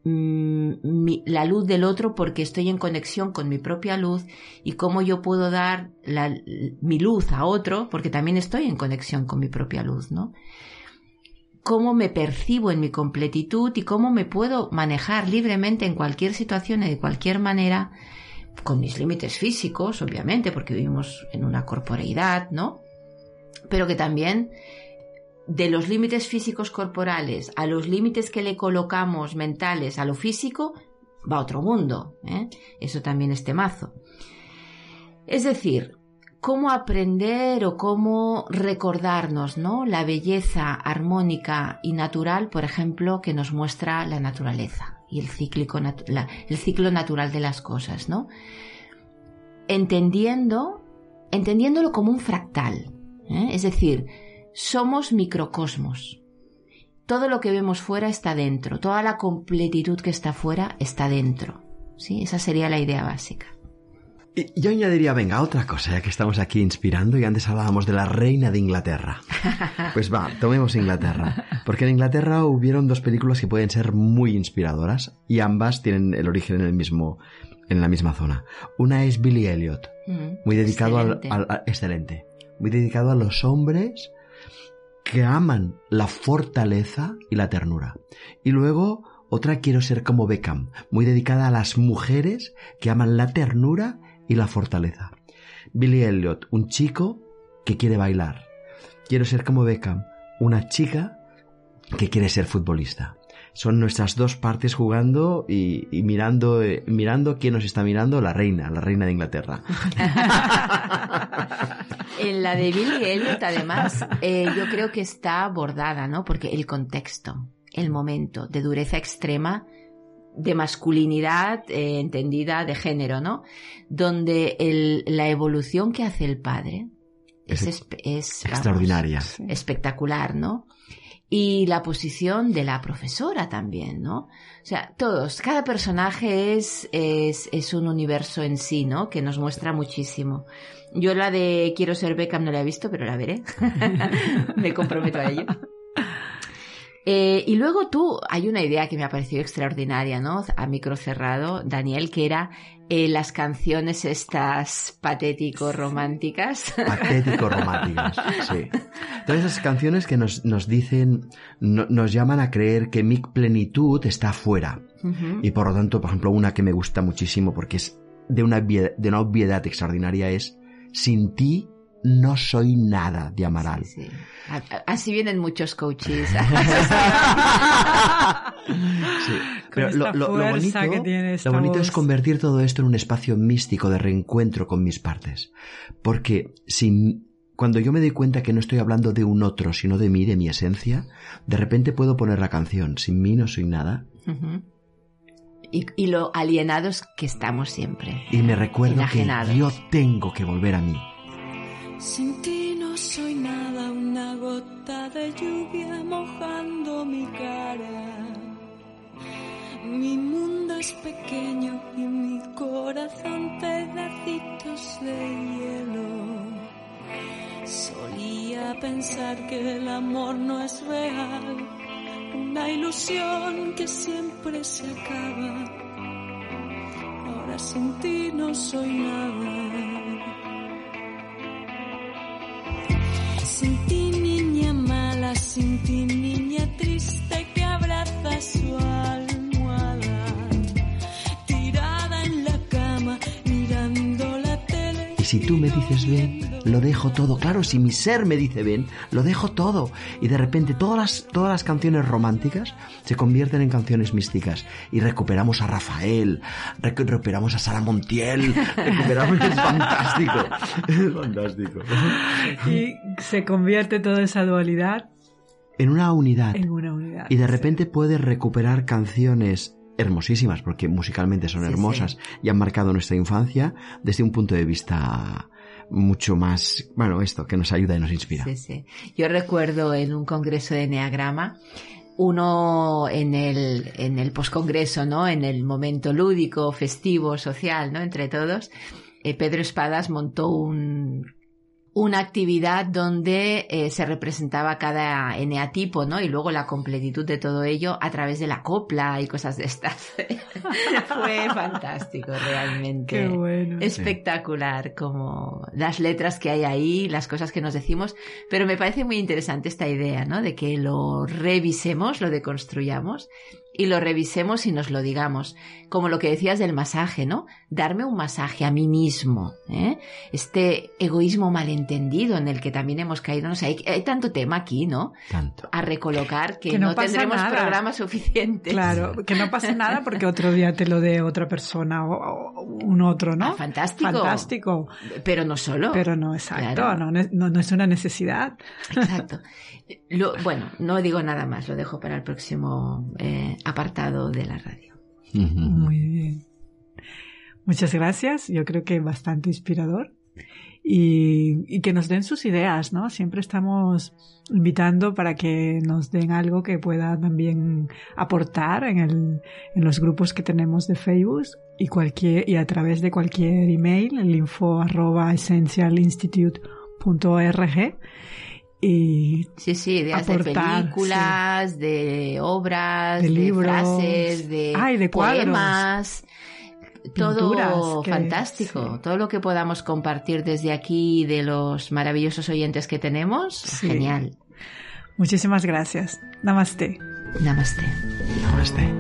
mmm, mi, la luz del otro porque estoy en conexión con mi propia luz, y cómo yo puedo dar la, mi luz a otro porque también estoy en conexión con mi propia luz, ¿no? Cómo me percibo en mi completitud y cómo me puedo manejar libremente en cualquier situación y de cualquier manera, con mis límites físicos, obviamente, porque vivimos en una corporeidad, ¿no? Pero que también de los límites físicos corporales a los límites que le colocamos mentales a lo físico, va a otro mundo, ¿eh? Eso también es temazo. Es decir, cómo aprender o cómo recordarnos, ¿no?, la belleza armónica y natural, por ejemplo, que nos muestra la naturaleza y el, cíclico natu- la, el ciclo natural de las cosas, ¿no? Entendiendo, entendiéndolo como un fractal, ¿eh? Es decir, somos microcosmos. Todo lo que vemos fuera está dentro, toda la completitud que está fuera está dentro, ¿sí? Esa sería la idea básica. Y yo añadiría, venga, otra cosa, ya que estamos aquí inspirando, y antes hablábamos de la reina de Inglaterra. Pues va, tomemos Inglaterra. Porque en Inglaterra hubieron dos películas que pueden ser muy inspiradoras, y ambas tienen el origen en el mismo, en la misma zona. Una es Billy Elliot, mm, muy dedicado excelente. Al, al, al, excelente, muy dedicado a los hombres que aman la fortaleza y la ternura. Y luego otra, Quiero ser como Beckham, muy dedicada a las mujeres que aman la ternura y la fortaleza. Billy Elliot, un chico que quiere bailar. Quiero ser como Beckham, una chica que quiere ser futbolista. Son nuestras dos partes jugando y, y mirando, eh, mirando quién nos está mirando, la reina, la reina de Inglaterra. En la de Billy Elliot, además, eh, yo creo que está abordada, ¿no? Porque el contexto, el momento de dureza extrema, de masculinidad eh, entendida de género, ¿no? Donde el, la evolución que hace el padre es, es, es extraordinaria, vamos, espectacular, ¿no? Y la posición de la profesora también, ¿no? O sea, todos, cada personaje es, es, es un universo en sí, ¿no? Que nos muestra muchísimo. Yo la de Quiero ser Beckham no la he visto, pero la veré. Me comprometo a ello. Eh, y luego tú, hay una idea que me ha parecido extraordinaria, ¿no? A micro cerrado, Daniel, que era eh, las canciones estas patético-románticas. Patético-románticas, sí. Todas esas canciones que nos, nos dicen, no, nos llaman a creer que mi plenitud está afuera. Uh-huh. Y por lo tanto, por ejemplo, una que me gusta muchísimo porque es de una, de una obviedad extraordinaria es Sin ti no soy nada, de Amaral. Sí, sí. Así vienen muchos coaches. Sí. Pero lo, lo, lo bonito, lo bonito es convertir todo esto en un espacio místico de reencuentro con mis partes. Porque si, cuando yo me doy cuenta que no estoy hablando de un otro, sino de mí, de mi esencia, de repente puedo poner la canción Sin mí no soy nada. Uh-huh. Y, y lo alienados que estamos siempre. Y me recuerdo que yo tengo que volver a mí. Sin ti no soy nada, una gota de lluvia mojando mi cara. Mi mundo es pequeño y mi corazón pedacitos de hielo. Solía pensar que el amor no es real, una ilusión que siempre se acaba. Ahora sin ti no soy nada. Sin ti, niña mala, sin ti, niña triste que abraza su almohada, tirada en la cama, mirando la tele. Y si tú me dices ven, lo dejo todo. Claro, si mi ser me dice ven, lo dejo todo. Y de repente todas las, todas las canciones románticas se convierten en canciones místicas. Y recuperamos a Rafael, recuperamos a Sara Montiel, recuperamos... Es fantástico. Es fantástico. Y se convierte toda esa dualidad en una unidad. En una unidad. Y de repente sí. Puedes recuperar canciones hermosísimas, porque musicalmente son sí, hermosas sí. Y han marcado nuestra infancia desde un punto de vista mucho más, bueno, esto, que nos ayuda y nos inspira. Sí, sí. Yo recuerdo en un congreso de Enneagrama, uno en el, en el poscongreso, ¿no? En el momento lúdico, festivo, social, ¿no? Entre todos, eh, Pedro Espadas montó un, una actividad donde eh, se representaba cada eneatipo, ¿no? Y luego la completitud de todo ello a través de la copla y cosas de estas. Fue fantástico, realmente. Qué bueno. Espectacular, como las letras que hay ahí, las cosas que nos decimos. Pero me parece muy interesante esta idea, ¿no? De que lo revisemos, lo deconstruyamos y lo revisemos y nos lo digamos. Como lo que decías del masaje, ¿no? Darme un masaje a mí mismo, ¿eh? Este egoísmo malentendido en el que también hemos caído. No sé, hay, hay tanto tema aquí, ¿no? Tanto. A recolocar que, Que no no pasa tendremos nada. programa suficiente. Claro, que no pase nada porque otro día te lo dé otra persona o, o un otro, ¿no? Ah, fantástico. Fantástico. Pero no solo. Pero no, exacto, Claro. no, no, no es una necesidad. Exacto. Lo, bueno, no digo nada más, lo dejo para el próximo eh, apartado de la radio. Ujú. Muy bien. Muchas gracias, yo creo que bastante inspirador. Y, y que nos den sus ideas, ¿no? Siempre estamos invitando para que nos den algo que pueda también aportar en, el, en los grupos que tenemos de Facebook y, cualquier, y a través de cualquier email, el info arroba essentialinstitute punto org. Y Sí, sí, ideas aportar, de películas, sí. de obras, De de, libros. frases, de, Ay, de cuadros. poemas. Pinturas, Todo que- fantástico. sí. Todo lo que podamos compartir desde aquí de los maravillosos oyentes que tenemos, Sí. genial. muchísimas gracias. Namaste. Namaste. Namaste.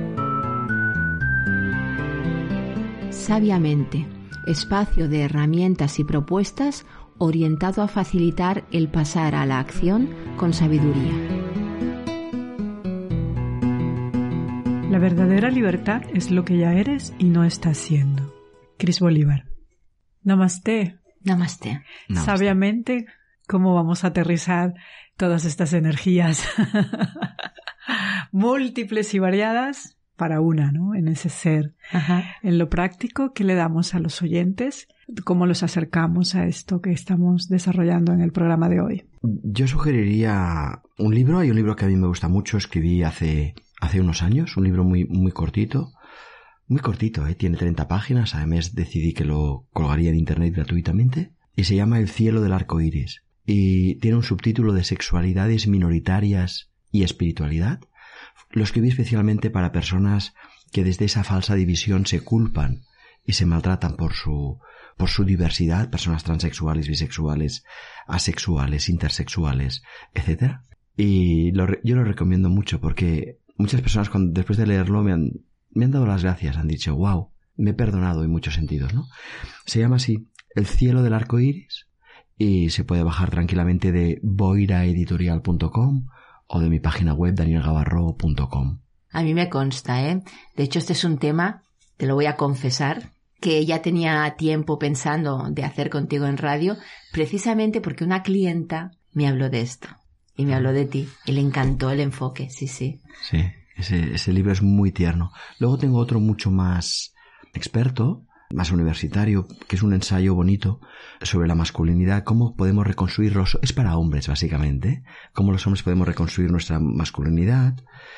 Sabiamente, espacio de herramientas y propuestas orientado a facilitar el pasar a la acción con sabiduría. La verdadera libertad es lo que ya eres y no estás siendo. Chris Bolívar. Namaste. Namaste. Namaste. Sabiamente, ¿cómo vamos a aterrizar todas estas energías múltiples y variadas para una, ¿no? En ese ser. Ajá. En lo práctico, ¿qué le damos a los oyentes? ¿Cómo los acercamos a esto que estamos desarrollando en el programa de hoy? Yo sugeriría un libro. Hay un libro que a mí me gusta mucho. Escribí hace, hace unos años. Un libro muy, muy cortito. Muy cortito, ¿eh? Tiene treinta páginas. Además decidí que lo colgaría en internet gratuitamente. Y se llama El cielo del arco iris. Y tiene un subtítulo de sexualidades minoritarias y espiritualidad. Lo escribí especialmente para personas que desde esa falsa división se culpan y se maltratan por su, por su diversidad, personas transexuales, bisexuales, asexuales, intersexuales, etcétera. Y lo, yo lo recomiendo mucho porque muchas personas cuando, después de leerlo me han, me han dado las gracias, han dicho, wow, me he perdonado en muchos sentidos, ¿no? Se llama así, El cielo del arco iris, y se puede bajar tranquilamente de boira editorial punto com o de mi página web daniel gavarro punto com. A mí me consta, ¿eh? De hecho, este es un tema, te lo voy a confesar, que ya tenía tiempo pensando de hacer contigo en radio, precisamente porque una clienta me habló de esto. Y me habló de ti. Y le encantó el enfoque, sí, sí. Sí, ese, ese libro es muy tierno. Luego tengo otro mucho más experto, más universitario, que es un ensayo bonito sobre la masculinidad, cómo podemos reconstruirlos. Es para hombres, básicamente. Cómo los hombres podemos reconstruir nuestra masculinidad.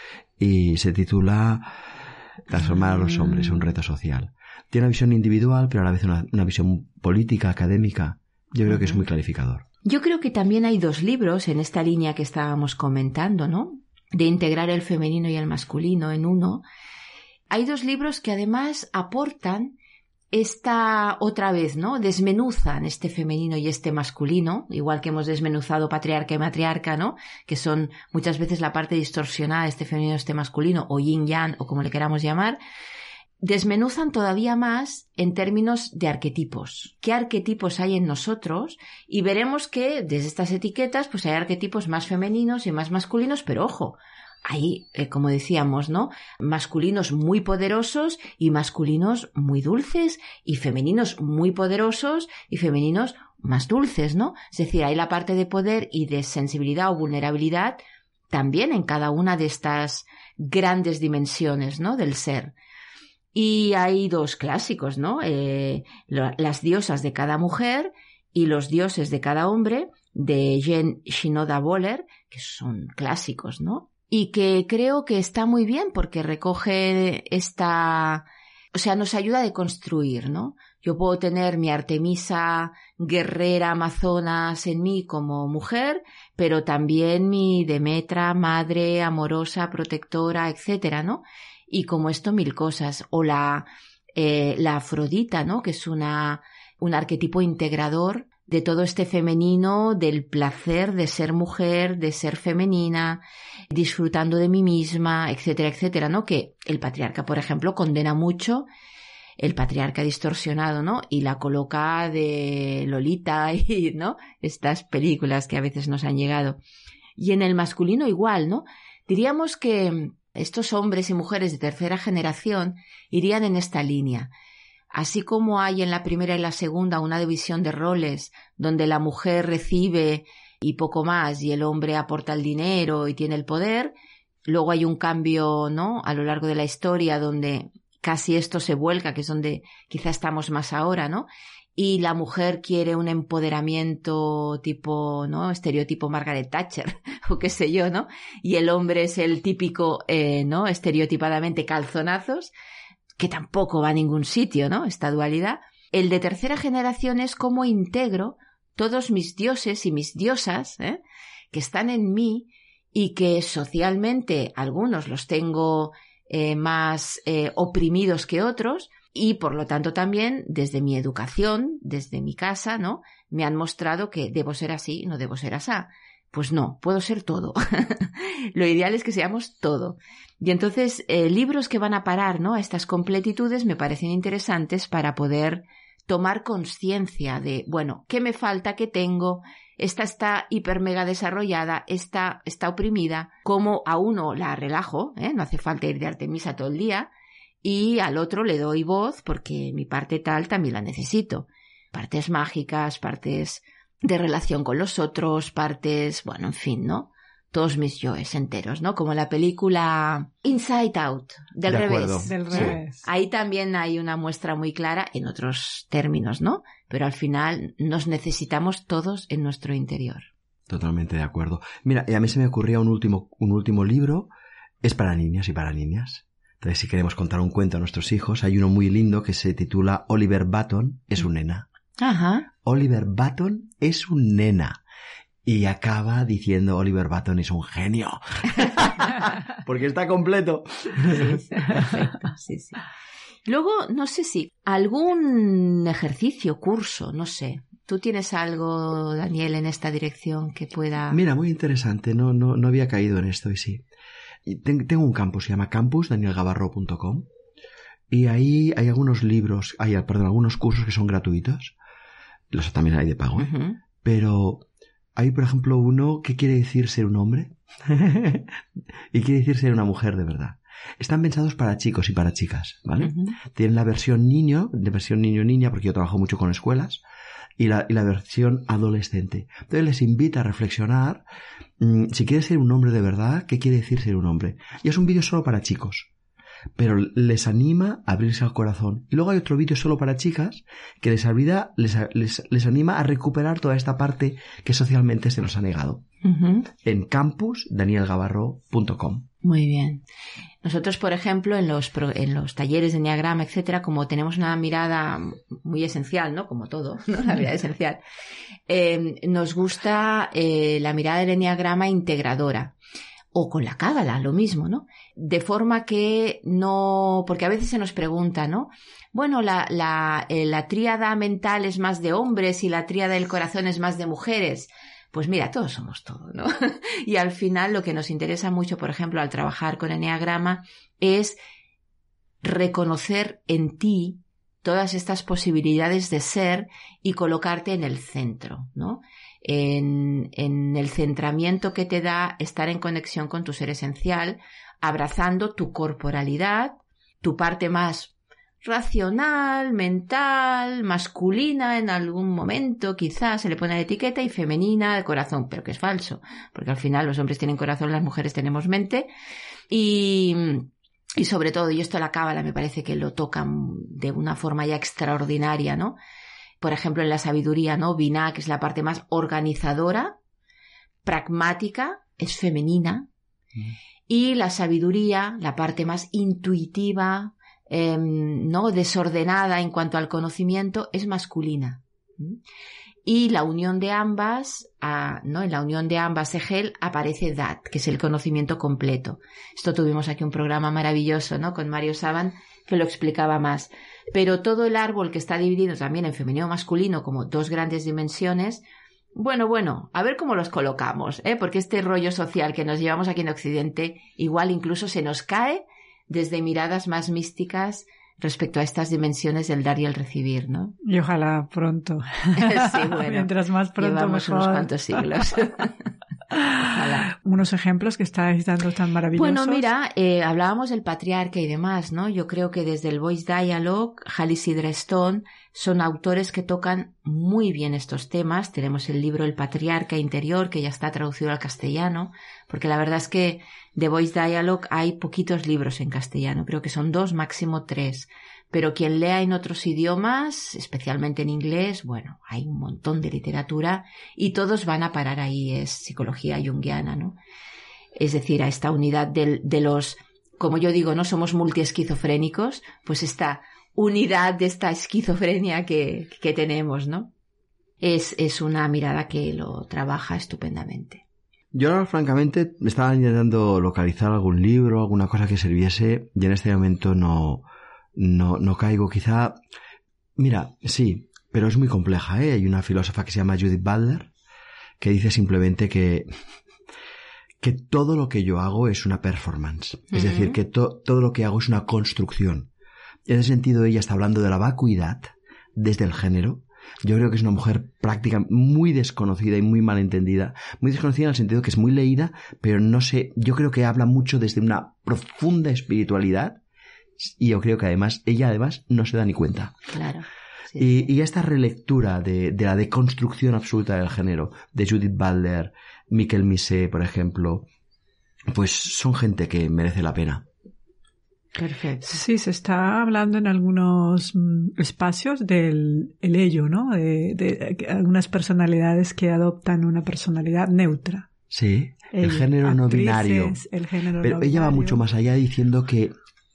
Y se titula Transformar a los hombres, un reto social. Tiene una visión individual, pero a la vez una, una visión política, académica. Yo creo que es muy clarificador. Yo creo que también hay dos libros en esta línea que estábamos comentando, ¿no? De integrar el femenino y el masculino en uno. Hay dos libros que además aportan esta otra vez, ¿no? Desmenuzan este femenino y este masculino, igual que hemos desmenuzado patriarca y matriarca, ¿no? Que son muchas veces la parte distorsionada de este femenino y este masculino, o yin-yang, o como le queramos llamar. Desmenuzan todavía más en términos de arquetipos. ¿Qué arquetipos hay en nosotros? Y veremos que desde estas etiquetas pues hay arquetipos más femeninos y más masculinos, pero ojo, hay, eh, como decíamos, ¿no? Masculinos muy poderosos y masculinos muy dulces, y femeninos muy poderosos y femeninos más dulces, ¿no? Es decir, hay la parte de poder y de sensibilidad o vulnerabilidad también en cada una de estas grandes dimensiones, ¿no? Del ser. Y hay dos clásicos, ¿no? Eh, las diosas de cada mujer y los dioses de cada hombre, de Jen Shinoda Boller, que son clásicos, ¿no? Y que creo que está muy bien porque recoge esta o sea, nos ayuda a deconstruir, ¿no? Yo puedo tener mi Artemisa guerrera amazonas en mí como mujer, pero también mi Demetra madre amorosa, protectora, etcétera, ¿no? Y como esto mil cosas. O la, eh, la Afrodita, ¿no? Que es una, un arquetipo integrador de todo este femenino, del placer de ser mujer, de ser femenina, disfrutando de mí misma, etcétera, etcétera, ¿no? Que el patriarca, por ejemplo, condena mucho, el patriarca distorsionado, ¿no? Y la coloca de Lolita y, ¿no? Estas películas que a veces nos han llegado. Y en el masculino igual, ¿no? Diríamos que estos hombres y mujeres de tercera generación irían en esta línea. Así como hay en la primera y la segunda una división de roles donde la mujer recibe y poco más y el hombre aporta el dinero y tiene el poder, luego hay un cambio, ¿no? A lo largo de la historia donde casi esto se vuelca, que es donde quizá estamos más ahora, ¿no? Y la mujer quiere un empoderamiento tipo, ¿no? Estereotipo Margaret Thatcher o qué sé yo, ¿no? Y el hombre es el típico, eh, ¿no? Estereotipadamente calzonazos, que tampoco va a ningún sitio, ¿no? Esta dualidad. El de tercera generación es cómo integro todos mis dioses y mis diosas, ¿eh? Que están en mí y que socialmente algunos los tengo eh, más eh, oprimidos que otros y por lo tanto también desde mi educación, desde mi casa, ¿no? Me han mostrado que debo ser así, no debo ser asá. Pues no, puedo ser todo. Lo ideal es que seamos todo. Y entonces, eh, libros que van a parar, ¿no? a estas completitudes me parecen interesantes para poder tomar conciencia de, bueno, ¿qué me falta? ¿Qué tengo? Esta está hiper mega desarrollada, esta está oprimida. ¿Cómo a uno la relajo? ¿eh? No hace falta ir de Artemisa todo el día. Y al otro le doy voz porque mi parte tal también la necesito. Partes mágicas, partes de relación con los otros, partes, bueno, en fin, ¿no? Todos mis yoes enteros, ¿no? Como la película Inside Out, del De revés. acuerdo. Del Sí. revés. Ahí también hay una muestra muy clara en otros términos, ¿no? Pero al final nos necesitamos todos en nuestro interior. Totalmente de acuerdo. Mira, y a mí se me ocurría un último, un último libro, es para niños y para niñas. Entonces, si queremos contar un cuento a nuestros hijos, hay uno muy lindo que se titula Oliver Button es un nena. Ajá. Oliver Button es un nena. Y acaba diciendo Oliver Button es un genio. Porque está completo. Sí, sí, perfecto, sí, sí. Luego, no sé si algún ejercicio, curso, no sé. ¿Tú tienes algo, Daniel, en esta dirección que pueda...? Mira, muy interesante. No, no, no había caído en esto y sí. Y ten- tengo un campus, se llama campus daniel gavarro punto com. Y ahí hay algunos libros, hay, perdón, algunos cursos que son gratuitos. Los también hay de pago, ¿eh? Ujú. Pero hay, por ejemplo, uno que quiere decir ser un hombre y quiere decir ser una mujer de verdad. Están pensados para chicos y para chicas, ¿vale? Ujú. Tienen la versión niño, de versión niño-niña, porque yo trabajo mucho con escuelas, y la, y la versión adolescente. Entonces les invita a reflexionar, mmm, si quieres ser un hombre de verdad, ¿qué quiere decir ser un hombre? Y es un vídeo solo para chicos, pero les anima a abrirse al corazón. Y luego hay otro vídeo solo para chicas que les, avida, les, les, les anima a recuperar toda esta parte que socialmente se nos ha negado. Ujú. En campus daniel gavarro punto com. Muy bien. Nosotros, por ejemplo, en los, pro- en los talleres de enneagrama, etcétera, como tenemos una mirada muy esencial, ¿no? Como todo, ¿no? La mirada esencial. Eh, nos gusta eh, la mirada del enneagrama integradora. O con la cábala, lo mismo, ¿no? De forma que no... Porque a veces se nos pregunta, ¿no? Bueno, la, la, eh, la tríada mental es más de hombres y la tríada del corazón es más de mujeres. Pues mira, todos somos todo, ¿no? Y al final lo que nos interesa mucho, por ejemplo, al trabajar con enneagrama, es reconocer en ti todas estas posibilidades de ser y colocarte en el centro, ¿no? En, en el centramiento que te da estar en conexión con tu ser esencial, abrazando tu corporalidad, tu parte más racional, mental, masculina en algún momento, quizás se le pone la etiqueta, y femenina de corazón, pero que es falso, porque al final los hombres tienen corazón, las mujeres tenemos mente, y, y sobre todo, y esto la cábala me parece que lo tocan de una forma ya extraordinaria, ¿no? Por ejemplo, en la sabiduría, ¿no? Binah, que es la parte más organizadora, pragmática, es femenina, mm. y la sabiduría, la parte más intuitiva, eh, ¿no? desordenada en cuanto al conocimiento es masculina. ¿Mm? Y la unión de ambas, ah, ¿no? en la unión de ambas Hegel aparece Dat, que es el conocimiento completo. Esto tuvimos aquí un programa maravilloso, ¿no? con Mario Saban, que lo explicaba más. Pero todo el árbol que está dividido también en femenino y masculino como dos grandes dimensiones, bueno, bueno, a ver cómo los colocamos, ¿eh? porque este rollo social que nos llevamos aquí en Occidente igual incluso se nos cae desde miradas más místicas respecto a estas dimensiones del dar y el recibir, ¿no? Y ojalá pronto. Sí, bueno. Mientras más pronto llevamos mejor. unos cuantos siglos. Ojalá. Unos ejemplos que estáis dando tan maravillosos. Bueno, mira, eh, hablábamos del patriarca y demás, ¿no? Yo creo que desde el Voice Dialogue, Hal y Sidra Stone son autores que tocan muy bien estos temas. Tenemos el libro El patriarca interior, que ya está traducido al castellano, porque la verdad es que de Voice Dialogue hay poquitos libros en castellano, creo que son dos, máximo tres. Pero quien lea en otros idiomas, especialmente en inglés, bueno, hay un montón de literatura y todos van a parar ahí, es psicología junguiana, ¿no? Es decir, a esta unidad de, de los, como yo digo, no somos multiesquizofrénicos, pues esta unidad de esta esquizofrenia que, que tenemos, ¿no? Es, es una mirada que lo trabaja estupendamente. Yo ahora, francamente, me estaba intentando localizar algún libro, alguna cosa que sirviese, y en este momento no... No, no caigo, quizá... Mira, sí, pero es muy compleja, ¿eh? Hay una filósofa que se llama Judith Butler que dice simplemente que, que todo lo que yo hago es una performance. Es uh-huh. decir, que to, todo lo que hago es una construcción. En ese sentido, ella está hablando de la vacuidad desde el género. Yo creo que es una mujer prácticamente muy desconocida y muy malentendida. Muy desconocida en el sentido que es muy leída, pero no sé... Yo creo que habla mucho desde una profunda espiritualidad. Y yo creo que además, ella además no se da ni cuenta. Claro. Sí. Y, y esta relectura de, de la deconstrucción absoluta del género, de Judith Butler, Miquel Misé, por ejemplo, pues son gente que merece la pena. Perfecto. Sí, se está hablando en algunos mm, espacios del el ello, ¿no? De, de, de algunas personalidades que adoptan una personalidad neutra. Sí, el, el género actrices, no binario. El género Pero no ella va binario. mucho más allá diciendo que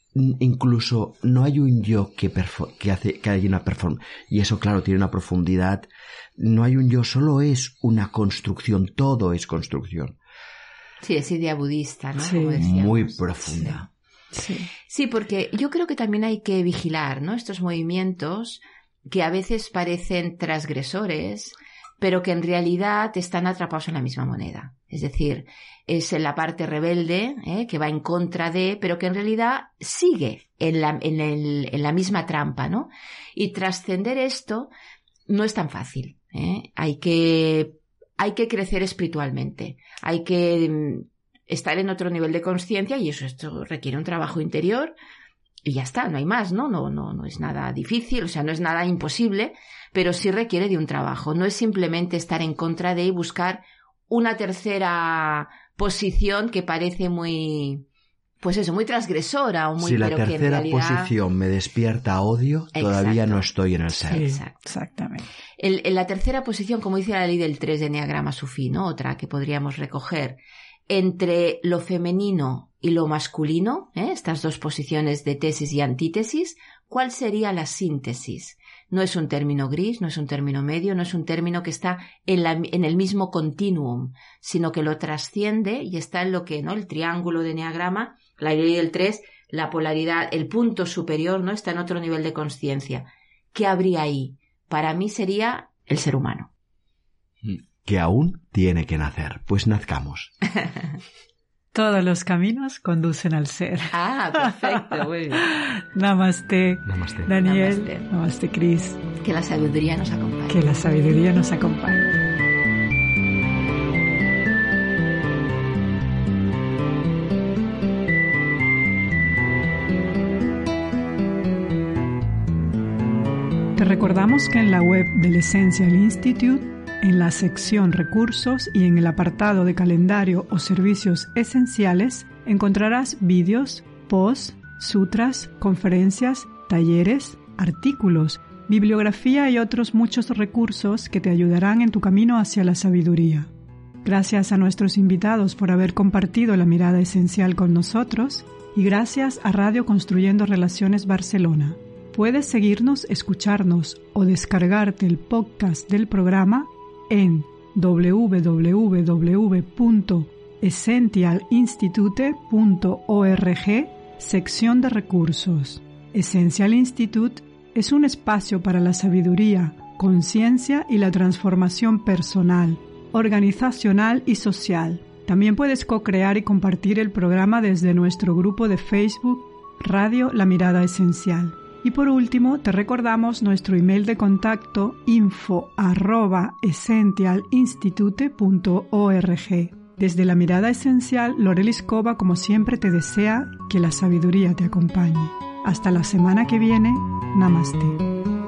incluso no hay un yo que, perfo- que hace que haya una performance, y eso claro tiene una profundidad. No hay un yo, solo es una construcción, todo es construcción. Sí, es idea budista, ¿no? Sí. Como decíamos. Muy profunda. Sí. Sí, porque yo creo que también hay que vigilar, ¿no? Estos movimientos que a veces parecen transgresores, pero que en realidad están atrapados en la misma moneda. Es decir, es en la parte rebelde, ¿eh? que va en contra de, pero que en realidad sigue en la, en el, en la misma trampa, ¿no? Y trascender esto no es tan fácil, ¿eh? Hay que, hay que crecer espiritualmente, hay que mm, estar en otro nivel de conciencia, y eso esto requiere un trabajo interior. Y ya está, no hay más, ¿no? No, no, no es nada difícil, o sea, no es nada imposible, pero sí requiere de un trabajo. No es simplemente estar en contra de y buscar una tercera posición que parece muy, pues eso, muy transgresora o muy, si la pero que en tercera realidad... posición me despierta odio, todavía Exacto. no estoy en el ser. Sí, Exacto. exactamente. El, en la tercera posición, como dice la ley del tres de Enneagrama Sufí, ¿no? Otra que podríamos recoger, entre lo femenino y lo masculino, ¿eh? Estas dos posiciones de tesis y antítesis, ¿cuál sería la síntesis? No es un término gris, no es un término medio, no es un término que está en, la, en el mismo continuum, sino que lo trasciende y está en lo que, ¿no? El triángulo de Enneagrama, la ley del tres, la polaridad, el punto superior, ¿no? Está en otro nivel de consciencia. ¿Qué habría ahí? Para mí sería el ser humano. Que aún tiene que nacer. Pues nazcamos. Todos los caminos conducen al ser. Ah, perfecto, muy bien. Namaste, Namaste. Daniel. Namaste. Namaste, Cris. Que la sabiduría nos acompañe. Que la sabiduría nos acompañe. Te recordamos que en la web del Essential Institute, en la sección Recursos y en el apartado de Calendario o Servicios Esenciales, encontrarás vídeos, posts, sutras, conferencias, talleres, artículos, bibliografía y otros muchos recursos que te ayudarán en tu camino hacia la sabiduría. Gracias a nuestros invitados por haber compartido la mirada esencial con nosotros y gracias a Radio Construyendo Relaciones Barcelona. Puedes seguirnos, escucharnos o descargarte el podcast del programa en doble u doble u doble u punto essential institute punto org, sección de recursos. Essential Institute es un espacio para la sabiduría, conciencia y la transformación personal, organizacional y social. También puedes co-crear y compartir el programa desde nuestro grupo de Facebook Radio La Mirada Esencial. Y por último, te recordamos nuestro email de contacto info arroba essential institute punto org. Desde La Mirada Esencial, Lorelis Cova, como siempre, te desea que la sabiduría te acompañe. Hasta la semana que viene. Namaste.